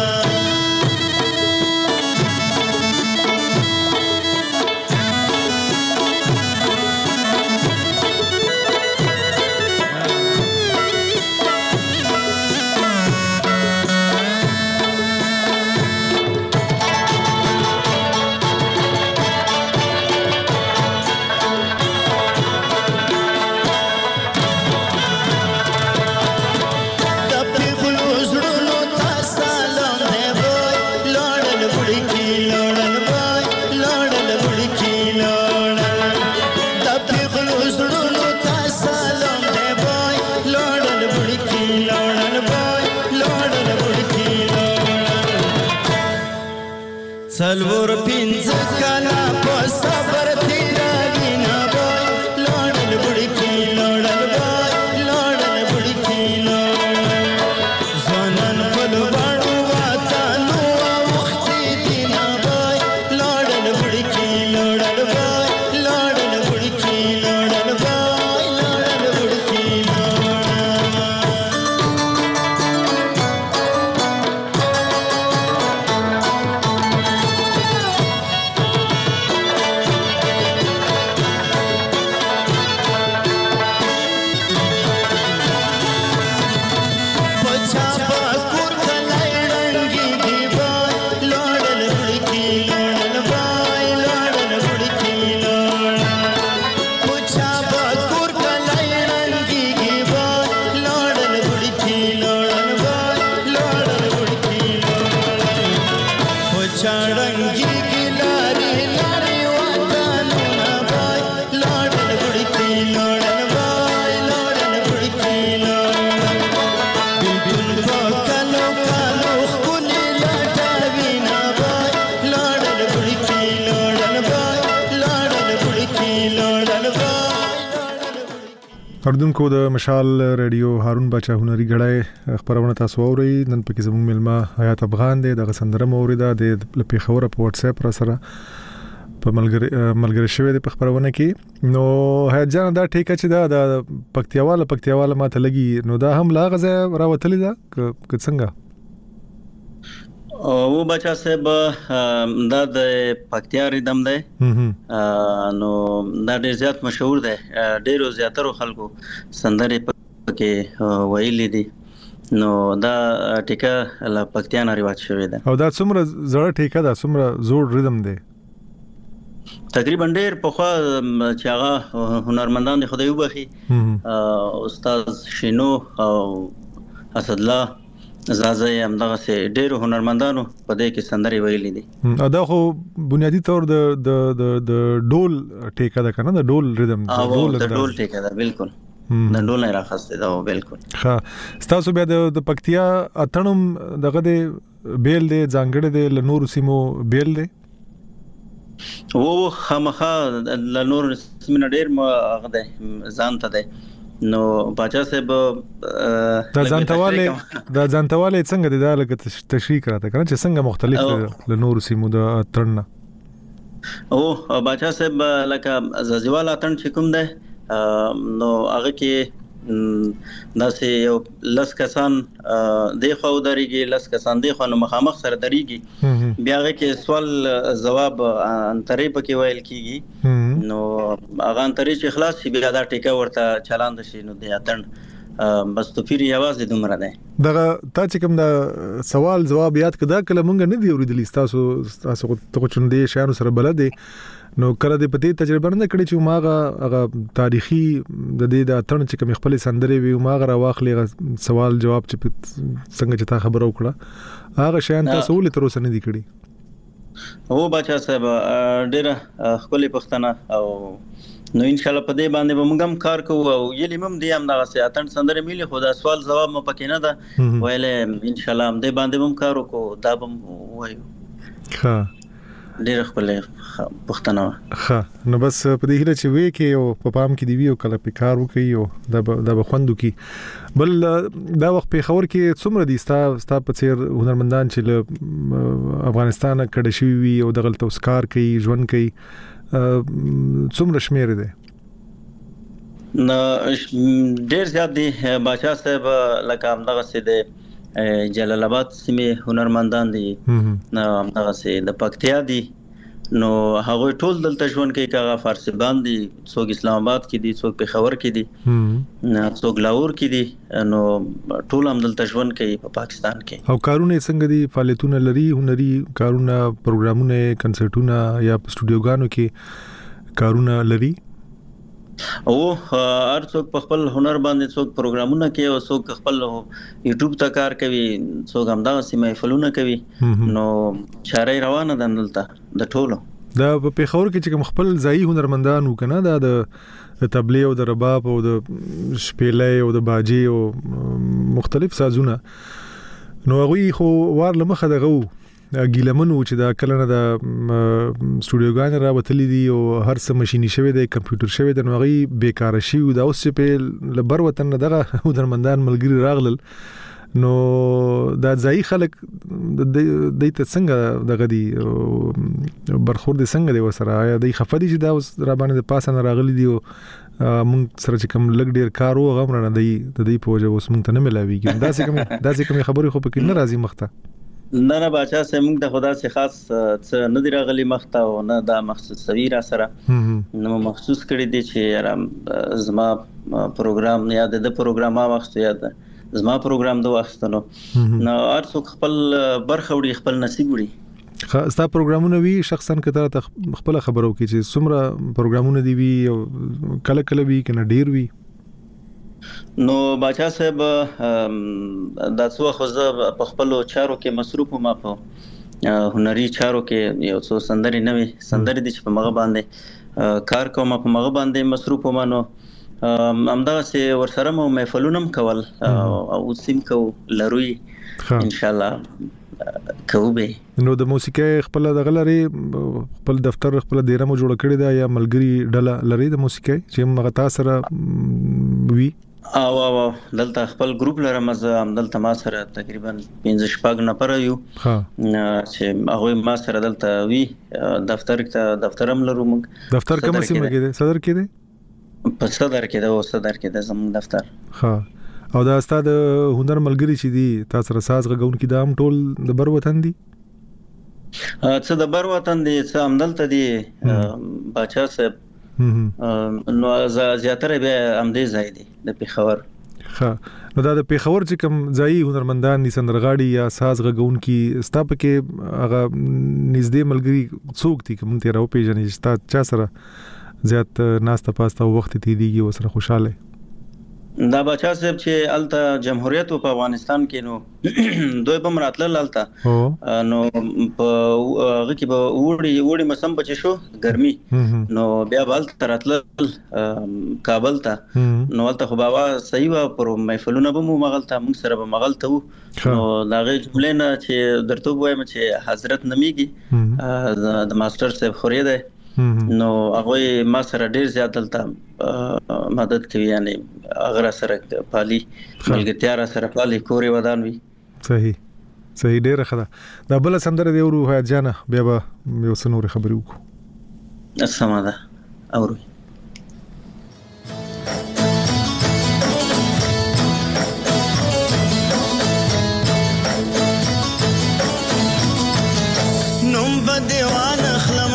سلور پینځه کاله په صبر تیراوي نه وای لوړل وړکی لوړل وای لوړل وړکی لوړل ځوانان په لوړو وطنو وخت دی نه وای لوړل وړکی لوړل وای لوړل وړکی لوړل وای لوړل وړکی لوړل چاړنګي ګلاري لاري وطنونه بای لاړل بړکی لاړل بای لاړل بړکی لاړل بلبل پکلو کالو خولي لاټوینا بای لاړل بړکی لاړل بای لاړل بړکی لاړل بای. اردوونکو د مشال رادیو هارون بچا هنري غړای خبرونه تاسو اورئ نن پکې زموږ ملما حیات افغان دی د سندره موریده د پیښور په واتس اپ را سره په ملګری شوی د خبرونه کې نو حیات جان دا ټیکه چې دا د پکتیاواله ماته لګي نو دا هم لا غزه راوتلی دا که څنګه او بچا صاحب دا د پکتیا ریدم دی نو دا ډیر زیات مشهور دی ډیرو زیاترو خلکو سندرې پکې ویلې دي نو دا ټیکه له پکتیا نه ریواج شوی دی او دا څومره زړه ټیکه دا څومره زوړ ریدم دی تقریبا ډیر پخوا چې هغه هنرمندان د خدای وبخي استاد شینو او اسد الله زازه هم دغه سه ډیرو هنرمندانو په دې کې سندرې ویلې دي دا خو بنیادی طور د ډول ټیکه ده کنه د ډول ریدم د ډول ټیکه ده بالکل د ډول نه راخسته دا بالکل ها تاسو بیا د پکتیا اتنم دغه د بیل دی ځانګړي د لنور سیمو بیل دی او خامخا د نور سیمه ډیر هغه ده ځان ته ده نو باچا صاحب دا ځانتواله څنګه د دالګه تشریح کراته کنه چې څنګه مختلف له نور سیمو د اترنه او باچا صاحب لکه زازیوال اتن چې کوم ده نو هغه کې داسې یو لس کسان د خو دريږي لس کسان د خو نو مخامخ سره دريږي بیا هغه کې سوال جواب انترې پکې ویل کیږي نو هغه انترې چې خلاص شي بیا دا ټیکه ورته چلاند شي نو د اتن بس تو پیر یوازې دومره ده دغه تا چې کوم دا سوال جواب یاد کړه کله مونږ نه دی اوریدلی تاسو ته چوندې شانو سره بلد نو کله د پتی تجربه نه کړی چې ماغه هغه تاریخي د دې د اتن چې کوم خپل سندرې وي ماغه راواخلې سوال جواب چې څنګه چې تا خبر وکړه هغه شان تاسو ولې تر اوسه نه دی کړی او بچا صاحب ډیره خپلې پښتنه او نو ان شاء الله په دې باندې به موږ هم کار کوو او یلې مم دې هم دا اتن سندرې ملي خدا سوال جواب مو پکې نه ده ویلې ان شاء الله هم دې باندې هم کار وکړو دا به وایو ها ډیر خپل پښتنه ها نو بس په دې هله چې وې کې او په پام کې دی ویو کله په کار وکي او دا به خوندو کې بل دا وخت په خبر کې څومره دي ستا په څیر هنرمندان چې افغانستان کډه شوی وي او دغه توسکار کوي ژوند کوي څومره شمیر دي نو ډیر زیات دي باچا صاحب لکه دغه څه دي جلال آباد سیمه هنرمندان دي نو هغه سي د پکتیا دي نو هغه ټول دلته ژوند کوي کاغه فارسی باندې څوک اسلام آباد کې دي څوک پیښور کې دي څوک لاهور کې دي نو ټول هم دلته ژوند کوي په پاکستان کې او کارونه څنګه دي فعالیتونه لري هنري کارونه پروګرامونه کنسرټونه یا سټوډیوګانو کې کارونه لري او هر څوک په خپل هنر باندې څوک پروګرامونه کوي او څوک خپل یوټیوب ته کار کوي څوک هم دا سیمه فلونه کوي نو چارې روانه ده دلته د ټولو دا په پیښور کې چې خپل ځای هنرمندان وکنه دا د تبلیغ او د رباب او د شپېلې او د باجي او مختلف سازونه نو هغه خو وار لمخه دغه ګیلمنو چې دا کله نه د سټوډیوګان راوتلې دي او هر څه ماشيني شوی دی کمپیوټر شوی دی نو هغه بیکار شي او دا اوس په لبر وطن دغه هنرمندان ملګری راغلل نو دا ځای خلک د دې ته څنګه دغه دی برخورد څنګه دی وسره یا د خفدي چې دا اوس را باندې پاسه نه راغلي دی مونږ سره چې کوم لګ ډیر کار و غمر نه دی د دې په وجه اوس مونږ ته نه ملاويږي دا څه کوم خبرې خو پکې نه راځي مخته نه باچا سه موږ د خدا څخه خاص څه نه دی راغلي مخته او نه دا مخصوص سویرا سره نو مخصوص کړی دی چې زما پروګرام یا د پروګرام وخت یا زما پروګرام د وخت نو هر څوک خپل برخه وړي خپل نصیب وړي ستا پروګرامونه وی شخصا کته خپل خبرو کې چې څومره پروګرامونه دی وی او کله کله وی کنه ډیر وی نو باچا صاحب د څو خو په خپل چارو کې مصروف ما په هنري چارو کې یو څو سندري نوې سندري د په مغه باندې کار کوم په مغه باندې مصروف ومنو همدا سه ورسره مو محفلونم کول او سیم کو لروي ان شاء الله کوبه نو د موسیقي خپل دغلري خپل دفتر خپل ډیره مو جوړ کړی دا یا ملګری ډله لري د موسیقي چې مغه تاسو سره وی او دلته خپل ګروپ لرم زه دلته ما سره تقریبا 15 نفر یو چې هغه ما سره دلته وی دفترم لرو موږ دفتر کوم سیمه کې ده صدر کې ده په صدر کې ده زموږ دفتر او دا استاد هنر ملګری چې دي تاسو سره ساز غون کې دام ټول د بر وطن دي څه د بر وطن دي څه همدلته دي باچا صاحب نو زیاتره به امدې ځای دي د پیښور نو دا د پیښور چې کوم ځای هنرمندان دي سندرغاړي یا ساز غون کې ستاپ کې هغه نږدې ملګری څوک دي کوم ته راو پیژنې چې چا سره زیات ناسته پاسته وخت تی دیږي وسره خوشاله دا بچا صاحب چې الته جمهوریت په افغانستان کې نو دوی به مراتل الته نو په هغه کې به وړي مسم بچ شو ګرمي نو بیا بل تراتل کابل ته نو الته خو بابا صحیح و پر محفلونه به مو مغلته موږ سره به مغلته نو داغه جمله نه چې درته وایم چې حضرت نمیږي د ماستر صاحب خوري ده نو هغه ما سره ډیر زیات دلته مدد کوي یعنی اگر سره پالي ملګرتیا سره پالي کوري ودان وي صحیح ډیر خدا دا بل سندره دی ورو حیات جان بیا به یو څنور خبرې وکړو السلام ده اورو نوم بدیوان خلم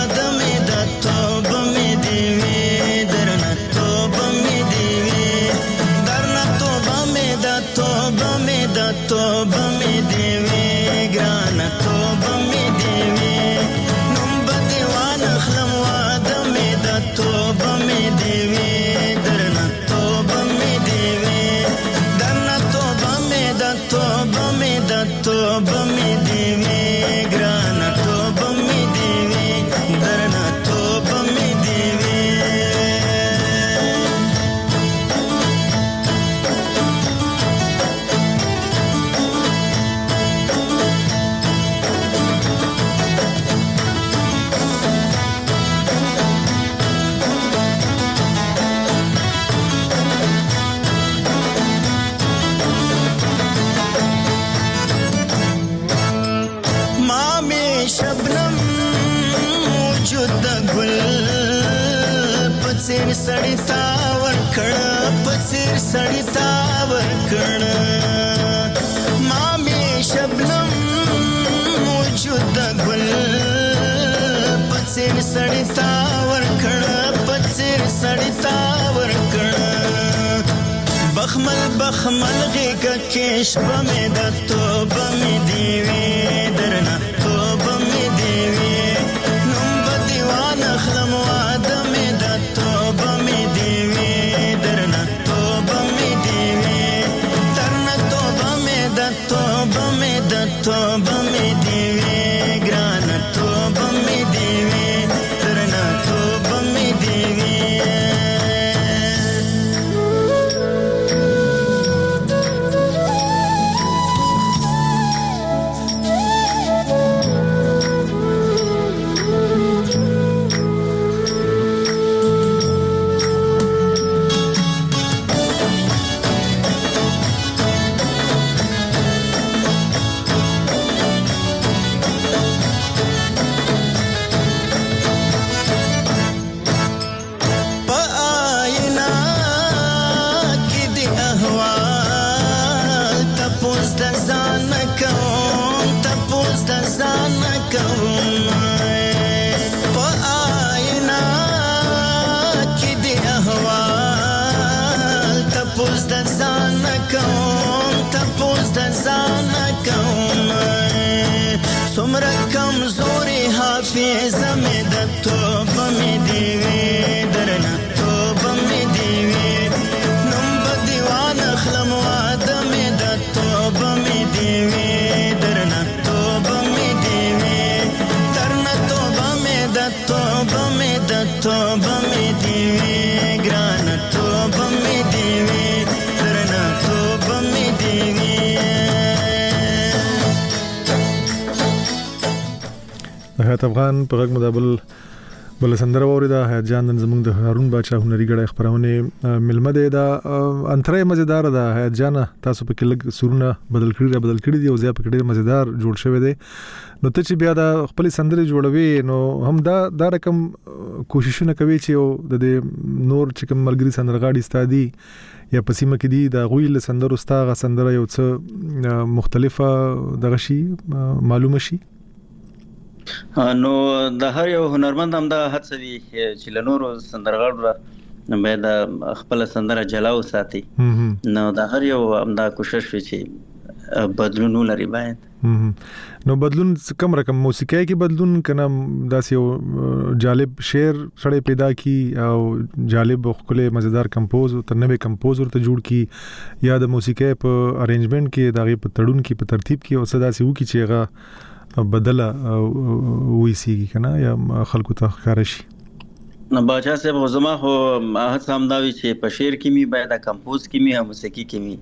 توبه می دیوی گرانه توبه می دیوی نوم بدیوان اخلم واده می ده توبه می دیوی درنه توبه می دیوی درنه توبه می ده توبه می ده توبه می دیوی گرانه توبه می دیوی درنه توبه می دیوی شبنم وجود د ګل پڅیر سړی تا ور کړه پڅیر سړی تا ور کړه ما می شبنم وجود د ګل پڅیر سړی تا ور کړه پڅیر سړی تا ور کړه بخمل غیګه کې شپه مې د توبه مې دیوي درنه توبه مې دیوي نوم بدیوان اخلم واده مې د توبه مې دیوي درنه توبه مې دیوي درنه توبه مې د توبه مې د توبه مې دیوي ګرانه توبه مې دیوي درنه توبه مې دیوي سمرا کمزوری حافظ میں د توبه می دیوی درنه توبه می دیوی نوم بدیوان اخلم واده می د توبه می دیوی درنه توبه می دیوی توبه می دیوی ګران توبه می دیوی درنه توبه می دیوی حیات افغان په غږ مدابل بل سندره وریدا حیات جان زموږ د هارون باچا هنري غړي خبرونه ملمه ده دا انتره مزیدار ده حیات جان تاسو په کې لګ سورونه بدل کړی دی او زیات په کې مزیدار جوړ شوی دی نو ته چې بیا د خپل سندره جوړوي نو هم دا رقم کوششونه کوي چې د نور چې کوم ملګری سندرغاړي استادي یا پسیمه کې دي د غوی له سندرو استاغه سندره یو څه مختلفه دغه شي معلومه شي نو د هر یو هنرمند هم دا هڅوي چې له نورو سندرغاړو باید خپل سندره جلا وساتي نو د هر یو هم دا کوشش وي چې بدلون لري باید نو بدلون کم رقم موسیقي کې بدلون کنه داسې یو جالب شعر سره پیدا کی او جالب خپل مزیدار کمپوز او ترنمه کمپوزر ته جوړ کی یا د موسیقي په ارینجمنت کې دغه په تړون کې په ترتیب کې او صدا سي وو کی چیغه بدله وېسیږي کنه یا خلکو ته ښکار شي نو باچا صاحب زما خو هڅه هم دا وی چې په شعر کې می باید کمپوز کې می او موسیقي کې می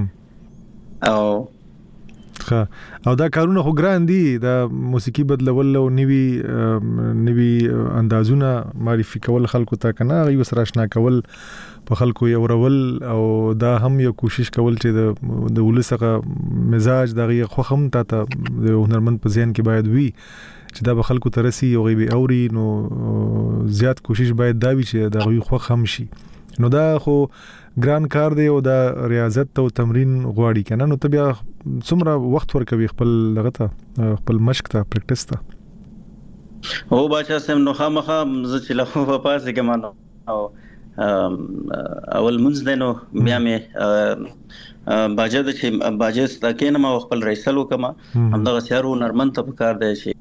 او دا کارونه خو ګران دي دا موسیقي بدلول او نوی اندازونه معرفي کول خلکو ته کنه یو سره آشنا کول په خلکو یو رول او دا هم یو کوشش کول چې د ولسغه مزاج دغه خو هم ته د هنرمند په ذهن کې باید وي چې دا به خلکو ترسي او غیبي اوري نو زیات کوشش باید دا وي چې دا غوي خو هم شي نو دا خو ګران کار دی او دا ریاضت او تمرین غواړي کنه نو ته بیا څومره وخت ورکوي خپل لغته خپل مشق ته پریکټیس ته او باچا سم نو خامخه ز چې له په پاسه کې مانو او اول منځ دینو بیا مې باجه د چې باجه ستکه نه ما خپل رئیسلو کما همدغه سیارو نرمن ته پکار دی چې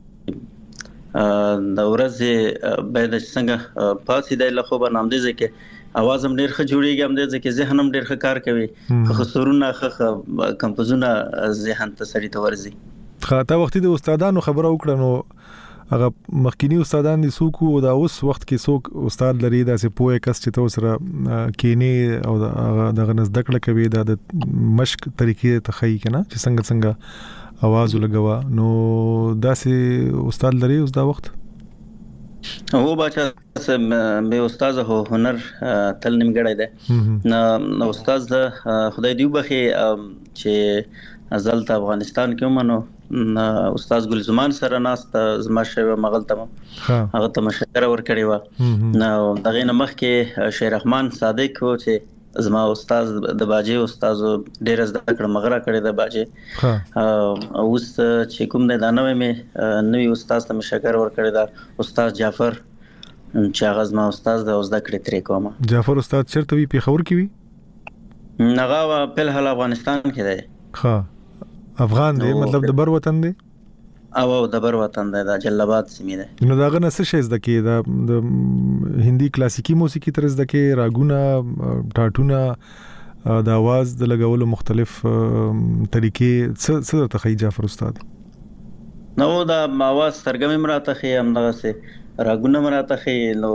د ورځې باید څنګه پاسې د له خو به نام دي ځکه اواز هم ډېر ښه جوړیږي هم دې ځکه ذهن هم ډېر ښه کار کوي خو سرونه ښه کمپوزونه ذهن ته سړی ته ورزي خاطه وخت د استادانو خبره وکړه نو هغه مخکینی استادان دي څوک او دا اوس وخت کې څوک استاد لري دا سه پوهه کس چې تاسو سره کینی او دغه نزد کړه کوي دا د مشق طریقې ته خی کنه چې څنګه आवाज لګوا نو دا سه استاد لري اوس دا وخت او باچا سم به استاد هو هنر تل نیمګړی دی نو استاد خدای دی وبخي چې ازل ته افغانستان کې ومنو استاد ګل زمان سره ناس ته زما شوی مغلطم هغه ته مشوره ورکړی و نو دغه نمخ کې شیر رحمان صادق و چې زما استاد د باجه استاد ډیر زده کړ مغره کړی د باجه اوس چې کوم د دانوي مې نوې استاد ته مشکر ورکړی دا استاد جعفر چې هغه زما استاد د زده کړې طریقې کوم جعفر استاد چرته وی په خبر کې وی نغا په حال افغانستان کې دی افغان دی مطلب د بر وطن دی او د بر وطن دی د جلال سیمه دی نو داغه نس شې زده کې د هندي کلاسیکی موسیقي طرز د کې راګونه ټاټونه د आवाज د لګولو مختلف طریقې څه ته جعفر استاد نو دا आवाज سرګم مراته خې هم دغه سه راګونه مراته خې نو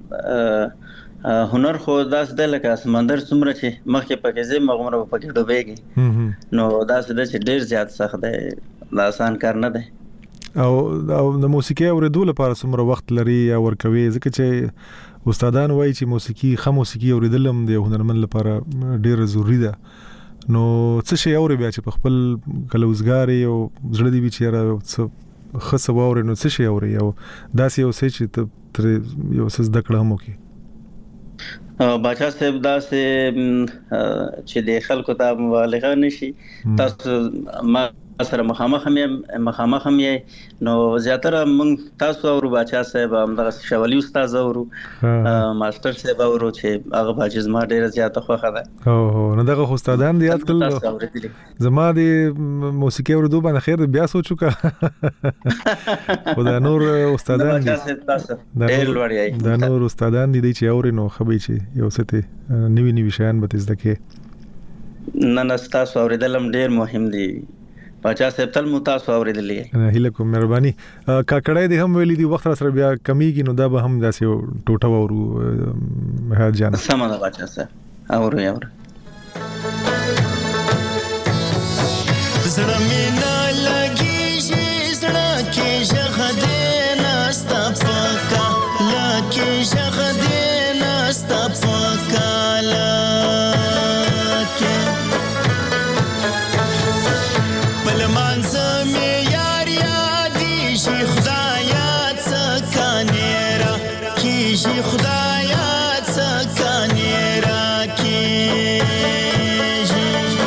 هنر خو داس د لکه سمندر څومره چې مخکې پکې زی مغمره پکې ډوبېږي نو داس د چې ډیر زیات سخت دی دا آسان کار نه دی او د موسیقي اوریدو لپاره څومره وخت لري یا ورکوي ځکه چې استادان وایي چې موسیقي موسیقي اوریدل هم د هنرمند لپاره ډیر ضروری ده نو څه شی اوري بیا چې په خپل کلوزګاری او زړه دی چې څه خاصه ووري نو څه شی اوري او داسې یو څه چې یو څه زده کړه هم وکي باچا صاحب دا سه چې د خلکو ته مبالغه نشي تاسو ما سره مخامخ هم یې نو زیاتره من تاسو او باچا صاحب هم د شوالي استاد او ماستر صاحب او چې هغه باجز ما ډیره زیاته خوخه ده او نو دغه استادان دی یاد کړل زما د موسیقي اورېدو باندې خیر بیا سوچو کا خدای نور استادان دي دا نور استادان دي چې اوري نو خبي چې یو څه نوی شیان به زده کې نه تاسو اورېدل هم ډیر مهم دي پاچا صاحب تل متاسو اوریدلې هله کوم مهرباني کاکړای دې هم ویلي دی وخت سره بیا کمیږي نو دا به هم داسې ټوټه ورو مهاجر جان سم ده پاچا صاحب اورو زړه مې نه لګیږي زړه کې ژغ دې نستا پکا لکه ژغ دې نستا پکا لکه بل منځ مې یار یادې شي خدایا څکا نیرا کیږي خدایا څکا نیرا کیږي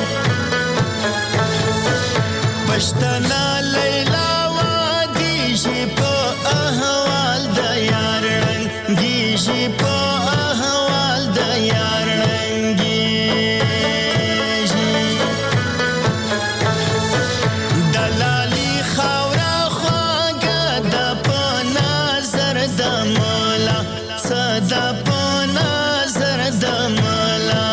پښتنا لیلا وادي شي په احوال د یار رنگي شي په احوال د یار رنگي دلالي خاورا خواګه د په نظر د مولا صدا په نظر د مولا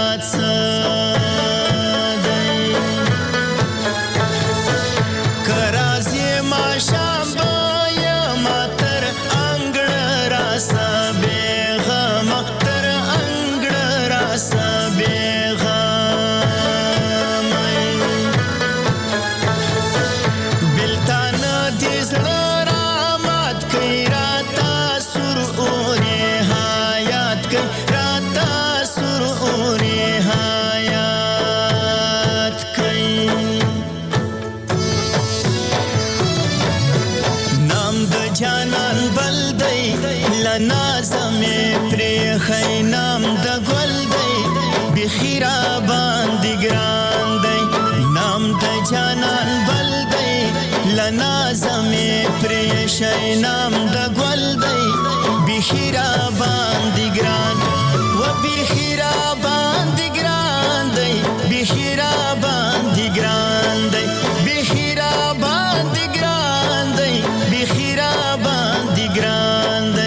نام د ګل دی بخیرا باندې ګران دی نام د جانان بل دی لنا زمې پرېښی نام د ګل دی بخیرا باندې ګران و بخیرا باندې ګران دی بخیرا باندې ګران دی بخیرا باندې ګران دی بخیرا باندې ګران دی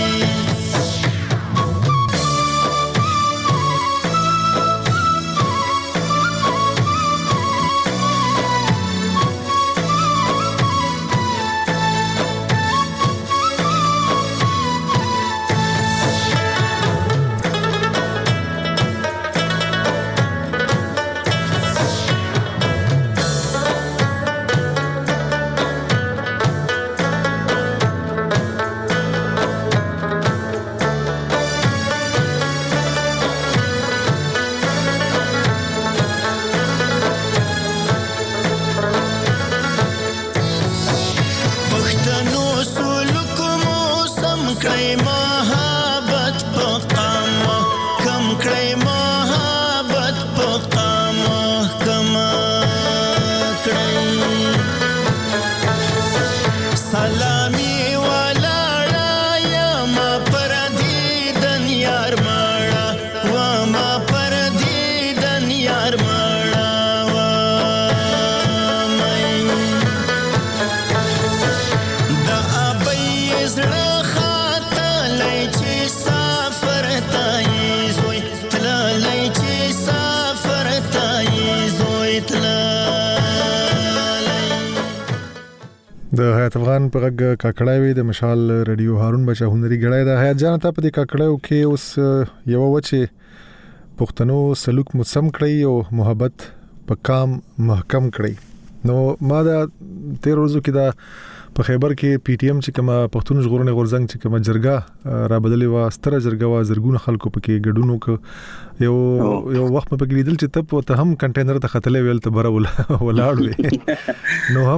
د حیات افغان په غږ کاکړای د مشال رادیو هارون بچا هنري غړای د حیات جان ته په دې کاکړایو کې اوس یو وچه پښتنو سلوک متسم کړی او محبت په کام محکم کړی نو ما دا 13 ورځو کې دا په خیبر کې پی ټی ایم چې کومه پښتون ژغورنې غورځنګ چې کومه جرګه را بدلې و ستره جرګه و زرګونه خلکو پکې ګډونو ک یو وخت په کې لیدل چې ته هم کنټینر ته خطلې ویل ته بره ولاړ وي نو هم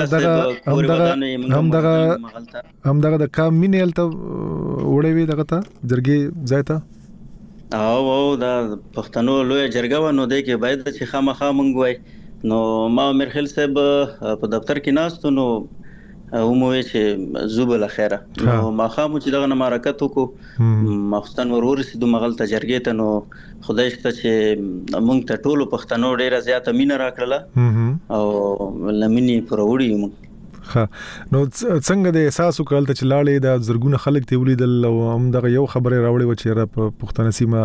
دغه د کام مینل ته وړې وی دغه ته جرګې ځایته او دا پښتنو لوی جرګه و نو د کې باید چې خامخا منګوي نو ما مرخل صاحب په دفتر کې ناستو نو وموي چې زوبل خیره نو ما خامو چې دغه مارکت وکړو مخستان ورسېدو مغل ته جرګې ته نو خدای شته چې مونږ ته ټولو پښتنو ډیره زیاته مینه راکړله او لمنې پروړی موږ نو څنګه د احساس وکړل چې لاړې د زرګونه خلک ته ولیدل او هم دغه یو خبره راوړې و چې را پښتنه سیمه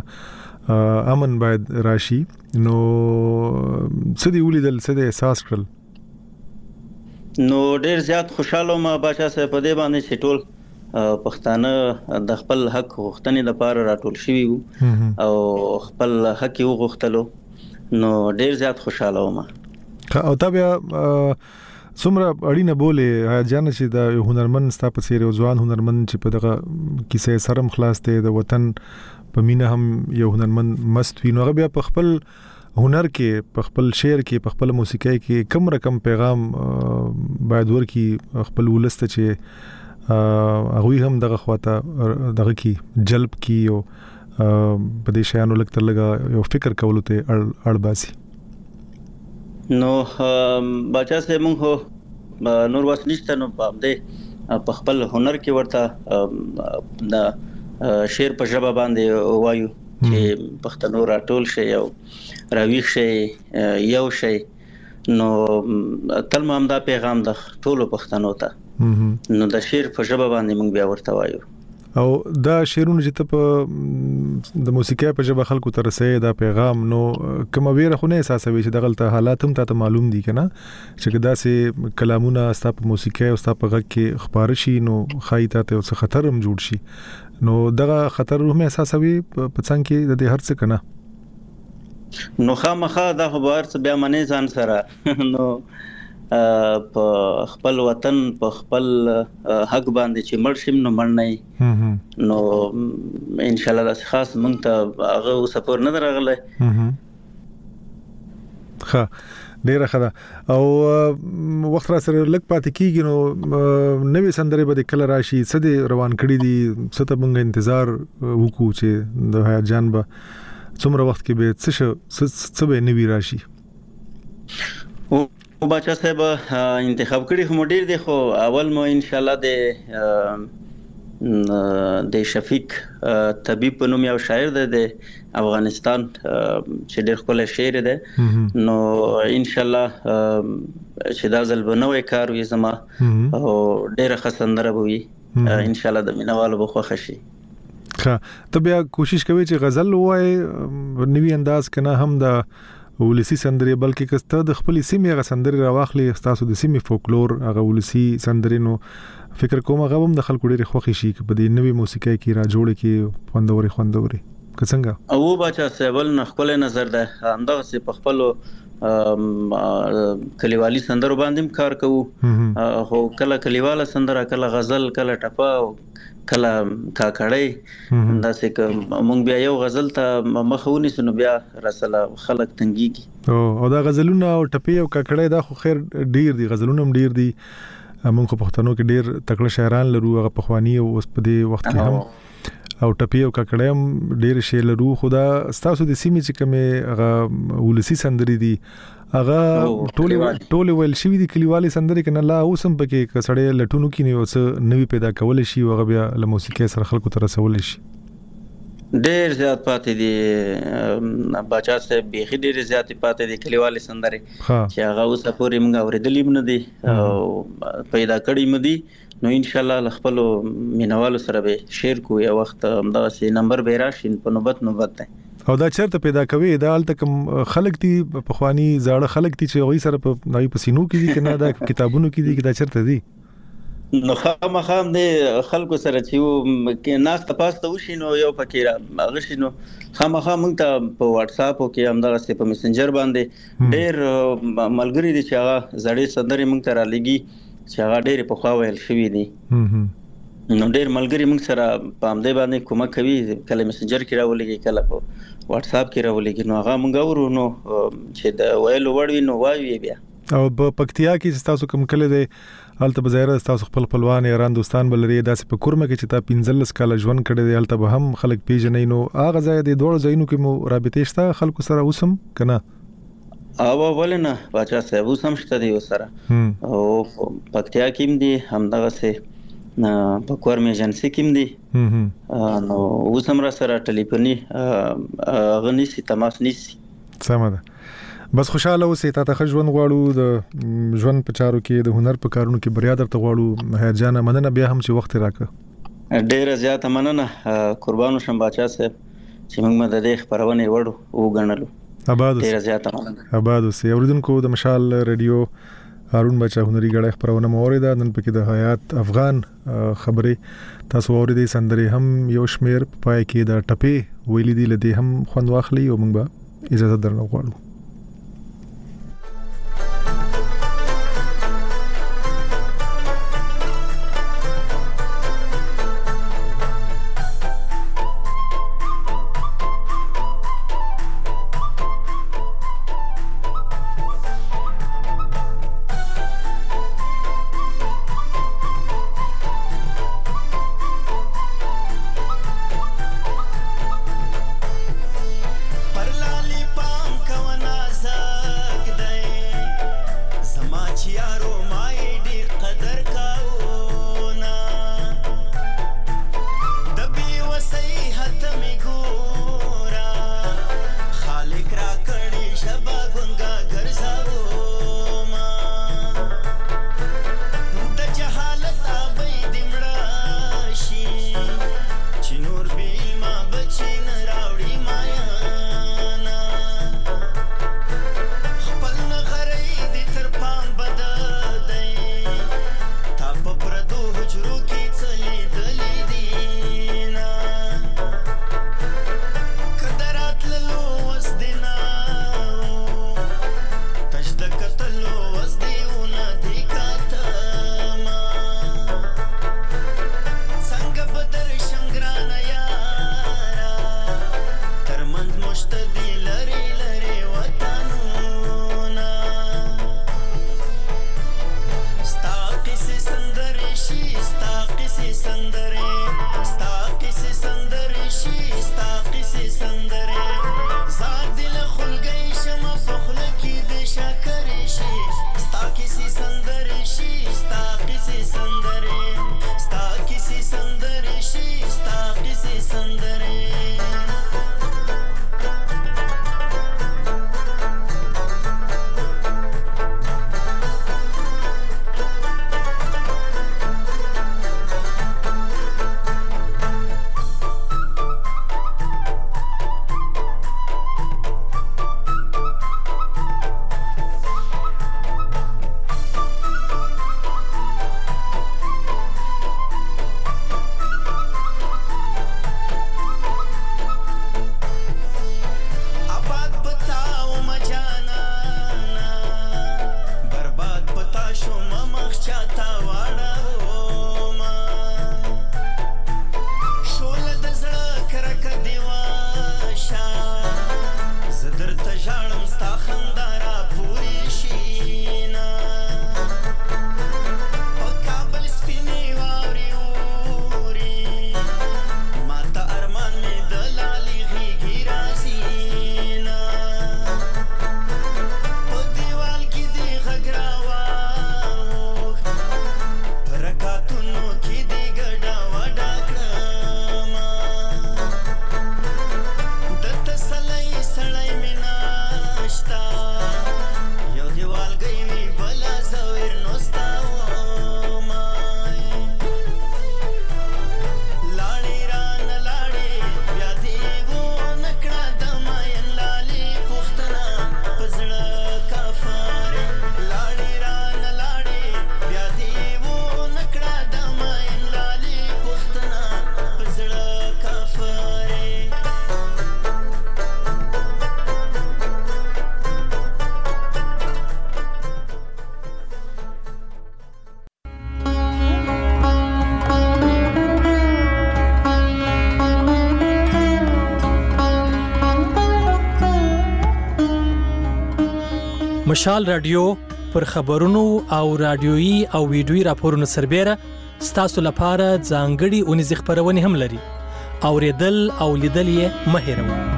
امن باید راشي نو څه دی ولیدل څه د احساس کړل نو ډیر زیات خوشاله ما بچا صاحب په دې باندې چې ټول پښتانه د خپل حق غوښتنې لپاره راټول شوي وو او خپل حق یې وغوښتلو نو ډیر زیات خوشاله وم. او تا بیا څومره اړینه بولې جان چې د هنرمند ستا په څیر یو ځوان هنرمند چې په دغه کیسه سرم خلاص دی د وطن په مینه هم یو هنرمند مست وي نو بیا په خپل هنر کې په خپل شعر کې په خپل موسیقۍ کې کوم رقم پیغام باید ورکړي خپل ولست چې هغه هم دغه خواته دغه کې جلب کی او په دې شانو لکه لګا یو فکر کولو ته اړباسي. نو بچا سه مونږ نور واس نشته نو په په خپل هنر کې ورته د شعر په ژبه باندې وایو چې پښتنو راټول شي او راویښ شي یو شي نو تل ما هم دا پیغام د ټولو پښتنو ته نو د شعر په ژبه باندې موږ بیا ورته وایو او دا شعرونه چې ته په د موسیقۍ په ژبه خلکو ته رسې دا پیغام نو کوم ویره خو نه احساسوي چې دغلت حالات هم ته معلوم دي کنه چې دا سه کلامونه ستا په موسیقۍ او ستا په غږ کې خبر شي نو خایته ته څه خطر هم جوړ شي نو دغه خطر هم احساسوي په څنګه کې د هر څه کنه نو خامخا دا خبر څه بیا منې ځان سره نو په خپل وطن په خپل حق باندې چې مرشم نو مرنه نو ان شاء الله خاص مونږ ته هغه سپور نه درغله ښه ډیره ښه او وخت را سره لګ پاتې کیږي نو نوې سندرې به کله راشي څه دې روان کړی دي څه ته مونږ انتظار وکړو چې د حیات جان به څومره وخت کې به څه به نوې راشي او بچا صاحب انتخاب کړی خو ډیر دی خو اول مو ان شاء الله د شفیق طبيب په نوم یو شاعر دی د افغانستان چې ډیر خپل شعر دی نو ان شاء الله چې دا ځل به نوې کار وي زما او ډیر خسندره وي ان شاء الله د مینوالو به خوښ شي. ښه ته بیا کوشش کوي چې غزل وای نوې انداز کنه هم د ولسی سندري بلکې کسته د خپل سیمې غ سندري راواخلي تاسو د سیمې فولکلور هغه ولسی سندري نو فکر کوم هغه هم د خلکو ډېر خوښي شي په دې نوې موسیقۍ کې را جوړ کې خوندوري څنګه او بچا سیبل نه خپل نظر ده همدغه سي په خپل کلیوالي سندرو باندې کار کوو هو کله کلیواله سندره کله غزل کله ټپه کله کاکړی دا څه مونږ بیا یو غزل ته مخونی سنو بیا رسله خلک تنګيږي او دا غزلونه او ټپه او کاکړی دا خو خیر ډیر دي غزلونه هم ډیر دي مونږ په پښتنو کې ډیر تکړه شاعران لرو هغه په خواني او اوس په دې وخت کې هم او ټپه او کاکړی هم ډیر شعر لرو خدا ستاسو د سیمې چې کومه هغه ولسی سندري دي هغه ټول ویل شي دي کلیوالي سندري کنه لا اوسم پکې کسړې لټونو کې نه اوس نوې پیدا کول شي هغه بیا له موسیقۍ سره خلکو ته رسول شي ډېر زیات پاتې دي بچا صاحب به ډېر زیات پاتې دي کلیوالي سندري چې هغه اوس پورې موږ اورېدلې نه دي او پیدا کړې مدي نو ان شاء الله خپل مینوالو سره به شیر کو یو وخت دا سي نمبر به راشي په نوبت ده او دا چرته پیدا کوي دا الته کوم خلک دي په خواني زاړه خلک دي چې غوي سره په نوې پسینو کې دي کنه دا کتابونو کې دي دا چرته دي نو خامخام دي خلکو سره چې کې ناس تاسو ته وشي نو یو فکر هغه شي نو خامخام موږ ته په واتس اپ او کې همدغه په میسنجر باندې ډېر ملګری دي چې هغه زړې سندري موږ ته را لګي چې هغه ډېر په خوا ویل شوی دي نو ډېر ملګری موږ سره په همدې باندې کومک کوي کله میسنجر کې راولېږي کله په واتس اپ کې راولېږي نو هغه موږ ورو نو چې د ویلو وړوي نو وایي بیا او په پکتیا کې تاسو کوم کله دی الته بظاهر تاسو خپل خپلوان ایران دوستان بلري داسې په کورمه کې چې تا 15 کال ژوند کړی دی الته به هم خلک پیژنې نو هغه ځای د دوړ ځایونو کې مو رابطې شته خلکو سره اوسم کنه او ولنه بچا صاحب اوسم شته دی سره او پکتیا کې دي همدغه سه په کورم ایجنسی کې دي نو اوسم را سره ټلیفوني غنيسي تماس نيسي سمه ده بس خوشاله اوسې ته ژوند غواړو د ژوند په چارو کې د هنر په کارونو کې بریا درته غواړو حیات جان مننه بیا هم چې وخت راکړه ډیره زیاته مننه قربانو شم بچا صاحب چې موږ د دې خبرونه وړو او غنلو آباد ډیره زیاته مننه آباد اوسې اوریدونکو د مشال رادیو هارون بچا هنري غړې خبرونه موریده نن پکې د حیات افغان خبرې تاسو اوریدې سندري هم یو شمیر پای کې د ټپې ویلې دي لدی هم خوند واخلي او موږ به اجازه درنه غواړو. مشال رادیو پر خبرونو او رادیويي او ویډیويي راپورونو سربېره ستاسو لپاره ځانګړي اونیز خبرونه هم لري. اوریدل او لیدل یې مه هېروئ.